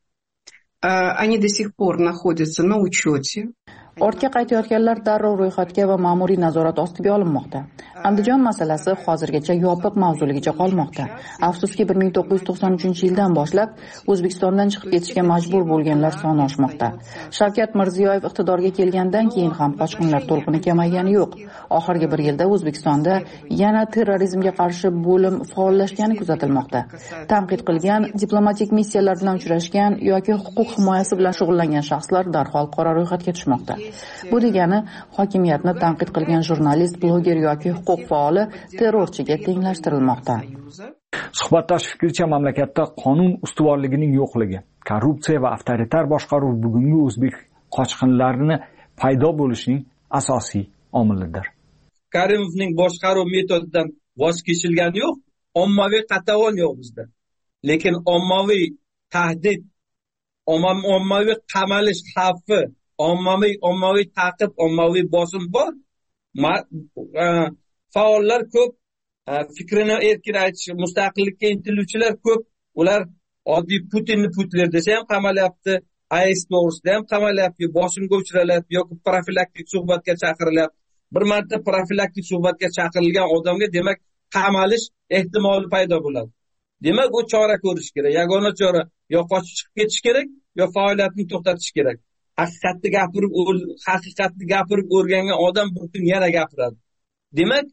они до сих пор находятся на учете. Ortga qaytayotganlar darrov ro'yxatga va ma'muriy nazorat ostiga olinmoqda. Andijon masalasi hozirgacha yopiq mavzuligicha qolmoqda. Afsuski bir ming to'qqiz yuz to'qson uchinchi yildan boshlab O'zbekistondan chiqib ketishga majbur bo'lganlar soni oshmoqda. Shavkat Mirziyoyev iqtidorga kelgandan keyin ham qochqinlar to'lqini kamaygani yo'q. Oxirgi bir yilda O'zbekistonda yana terrorizmga qarshi bo'lim faollashgani kuzatilmoqda. Tanqid qilgan, diplomatik missiyalar bilan uchrashgan yoki huquq himoyasi bilan shug'ullangan shaxslar darhol qora ro'yxatga tushmoqda. Bu degani hokimiyatni tanqid qilgan jurnalist, bloger yoki huquq faoli terrorchiga tenglashtirilmoqda. Suhbatdosh fikricha, mamlakatda qonun ustuvorligining yo'qligi, korrupsiya va avtoritar boshqaruv bugungi o'zbek qochqinlarini paydo bo'lishining asosiy omilidir. Karimovning boshqaruv metodidan voz kechilgani yo'q, ommaviy qatag'on yo'q bizda. Lekin ommaviy tahdid, ommaviy qamalish xavfi, ommaviy ommaviy ta'qib, ommaviy bosim bor. Faollar ko'p, fikrini erkin aytish, mustaqillikka intiluvchilar ko'p. Ular oddiy Putinni Putler desa ham qamalyapti, A E S to'g'risida ham qamalyapti, bosimga uchralyapti yoki profilaktik suhbatga chaqirilyapti. Bir marta profilaktik suhbatga chaqirilgan odamga demak qamalish ehtimoli paydo bo'ladi. Demak, u chora ko'rish kerak. Yagona chora yo qochib chiqib ketish kerak, yo faoliyatni to'xtatish kerak. Haqiqatni gapirib, haqiqatni gapirib o'rgangan odam bir kun yana gapiradi. Demak,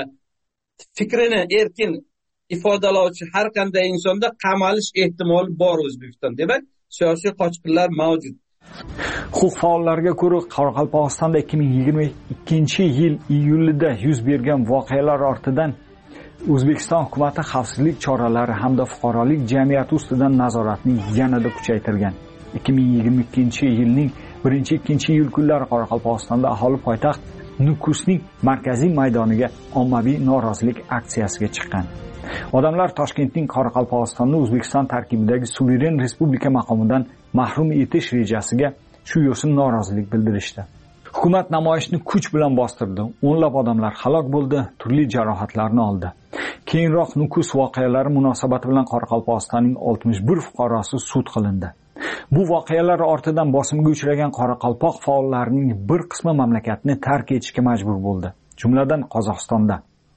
fikrini erkin ifodalovchi har qanday insonda qamalish ehtimoli bor O'zbekiston. Demak, siyosiy qochqinlar mavjud. Huquq faollariga ko'ra, Qoraqalpog'istonda ikki ming yigirma ikkinchi yil iyulida yuz bergan voqealar ortidan O'zbekiston hukumatı xavfsizlik choralari hamda fuqarolik jamiyati ustidan nazoratni yanada kuchaytirgan. ikki ming yigirma ikkinchi yilning birinchi ikkinchi iyul kunlari Qoraqalpog'istonda aholi poytaxt Nukusning markaziy maydoniga ommaviy norozilik aksiyasiga chiqqan. Odamlar Toshkentning Qoraqalpog'istonni O'zbekiston tarkibidagi suveren respublika maqomidan mahrum etish rejasiga shu yo'sin norozilik bildirishdi. Hukumat namoyishni kuch bilan bostirdi. O'nlab odamlar halok bo'ldi, turli jarohatlarni oldi. Keyinroq Nukus voqealari munosabati bilan Qoraqalpog'istonning oltmish bir fuqarosi sud qilindi. Bu voqealar ortidan bosimga uchragan Qoraqalpoq faollarining bir qismi mamlakatni tark etishga majbur bo'ldi, jumladan Qozog'istonda.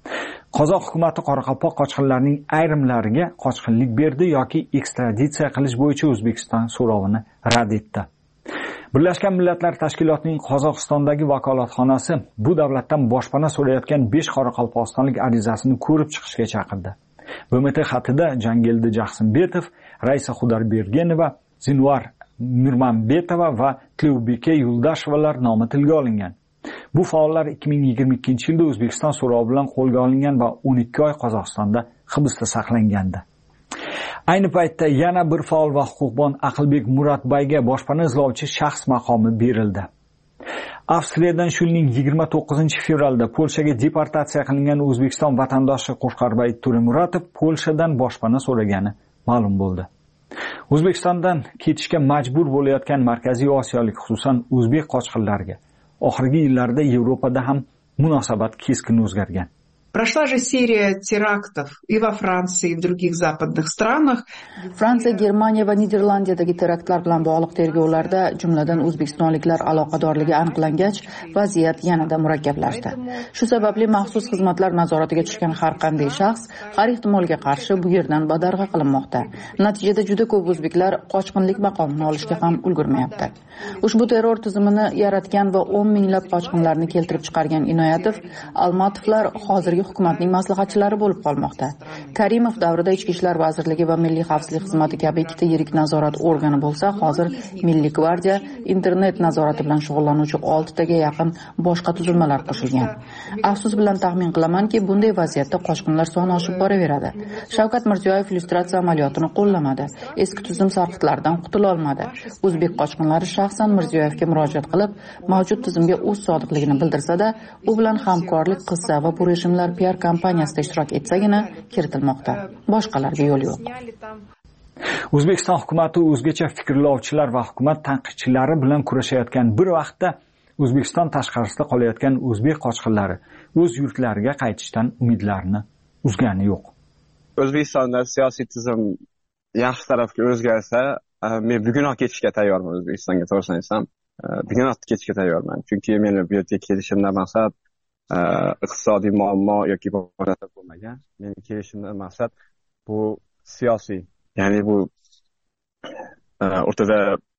Qozoq hukumati Qoraqalpoq qochqinlarining ayrimlariga qochqinlik berdi yoki ekstraditsiya qilish bo'yicha O'zbekiston so'rovini rad etdi. Birlashgan Millatlar Tashkilotining Qozog'istondagi vakolatxonasi bu davlatdan boshpana so'rayotgan besh qoraqalpog'istonlik arizasini ko'rib chiqishga chaqirdi. B M T xatida Jangeldi Jaxsimbetov, Raisa Xudarbergenova, Zinvar Nurmanbetova va Tlevbeke Yuldashevalar nomi tilga olingan. Bu faollar ikki ming yigirma ikkinchi yilda O'zbekiston so'rovi bilan qo'lga olingan va o'n ikki oy Qozog'istonda hibsda saqlangandi. Ayni paytda yana bir faol va huquqbon Aqlbek Muratbayga boshpana izlovchi shaxs maqomi berildi. Avstriyadan shu yilning yigirma to'qqizinchi fevralda Polshaga deportatsiya qilingan O'zbekiston vatandoshi Qo'shqarbay To'remuratov Polshadan boshpana so'ragani ma'lum bo'ldi. O'zbekistondan ketishga majbur bo'layotgan Markaziy Osiyolik, xususan o'zbek qochqinlariga oxirgi yillarda Yevropada ham munosabat keskin o'zgargan. Прошла же серия терактов и во Франции, и в других западных странах. Fransiya, Germaniya va Niderlandiyadagi teraktlar bilan bog'liq tergovlarda, jumladan o'zbekistonliklar aloqadorligi aniqlangach, vaziyat yanada murakkablashdi. Shu sababli maxsus xizmatlar nazoratiga tushgan har qanday shaxs har ehtimolga qarshi bu yerdan badarg'a qilinmoqda. Natijada juda ko'p o'zbeklar qochqinlik maqomini olishga ham ulgurmayapti. Ushbu terror tizimini yaratgan va o'n minglab qochqinlarni keltirib chiqargan Inoyatov, Almatovlar hozirgi hukumatning maslahatchilari bo'lib qolmoqda. Karimov davrida Ichki ishlar vazirligi va Milliy xavfsizlik xizmati kabi ikkita yirik nazorat organi bo'lsa, hozir Milliy gvardiya, internet nazorati bilan shug'ullanuvchi olti taga yaqin boshqa tuzilmalar qo'shilgan. Afsus bilan taxmin qilamanki, bunday vaziyatda qochqinlar soni oshib boraveradi. Shavkat Mirziyoyev illyustratsiya amaliyotini qo'llamadi. Eski tuzum sarqitlardan qutula olmadi. O'zbek qochqinlari shaxsan Mirziyoyevga murojaat qilib, mavjud tizimga o'z sodiqligini bildirsa-da, u bilan hamkorlik qilsa va bu rejimlar P R kompaniyasida ishtirok etsagina kiritilmoqda. Boshqalarga yo'l yo'q. O'zbekiston hukumatı o'zgacha fikrlovchilar va hukumat tanqidchilari bilan kurashayotgan bir vaqtda O'zbekiston tashqarisida qolayotgan o'zbek qochqinlari o'z yurtlariga qaytishdan umidlarini uzgani yo'q. O'zbekistonda siyosiy tizim yaxshi tarafga o'zgarsa, men bugunoq ketishga tayyorman O'zbekistonga, to'g'risini aytsam. Bugunoq ketishga tayyorman. Chunki meni bu yerga kelishimdan maqsad iqtisodiy muammo yoki boshqa bo'lmagan. Mening kelishimdan maqsad bu siyosiy, ya'ni bu o'rtada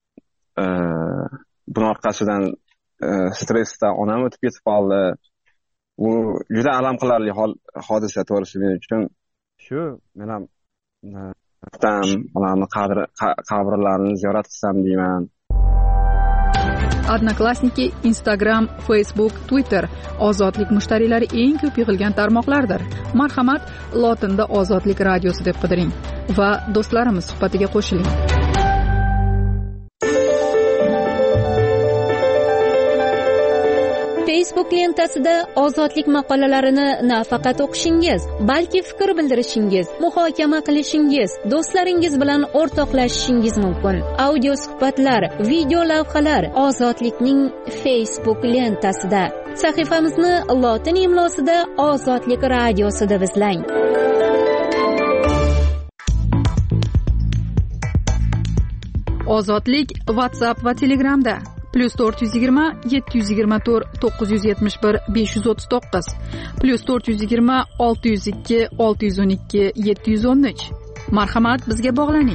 buni orqasidan stressdan onam o'tib ketib qoldi. U juda alam qilarli hodisa, to'g'risi men uchun. Shu men ham tam ularni qabrlarini ziyorat qilsam deyman. Odnoklassniki, Instagram, Facebook, Twitter ozodlik mushtariylari eng ko'p yig'ilgan tarmoqlardir. Marhamat, lotinda Ozodlik radiosi deb qidiring va do'stlarimiz suhbatiga qo'shiling. Facebook lentasida ozodlik maqolalarini nafaqat o'qishingiz, balki fikr bildirishingiz, muhokama qilishingiz, do'stlaringiz bilan o'rtoqlashishingiz mumkin. Audio suhbatlar, video lavhalar ozodlikning Facebook lentasida. Sahifamizni lotin imlosida Ozodlik radiosi deb izlang. Ozodlik WhatsApp va Telegramda plus to'rt yuz yigirma yetti yuz yigirma to'rt to'qqiz yuz yetmish bir besh yuz o'ttiz to'qqiz plus to'rt yuz yigirma olti yuz ikki olti yuz o'n ikki yetti yuz o'n uch. Marhamat, bizga bog'laning.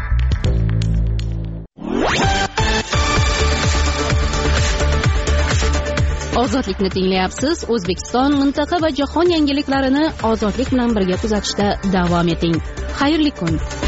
Ozodlikni tinglayapsiz. O'zbekiston, mintaqa va jahon yangiliklarini ozodlik bilan birga kuzatishda davom eting. Xayrli kun.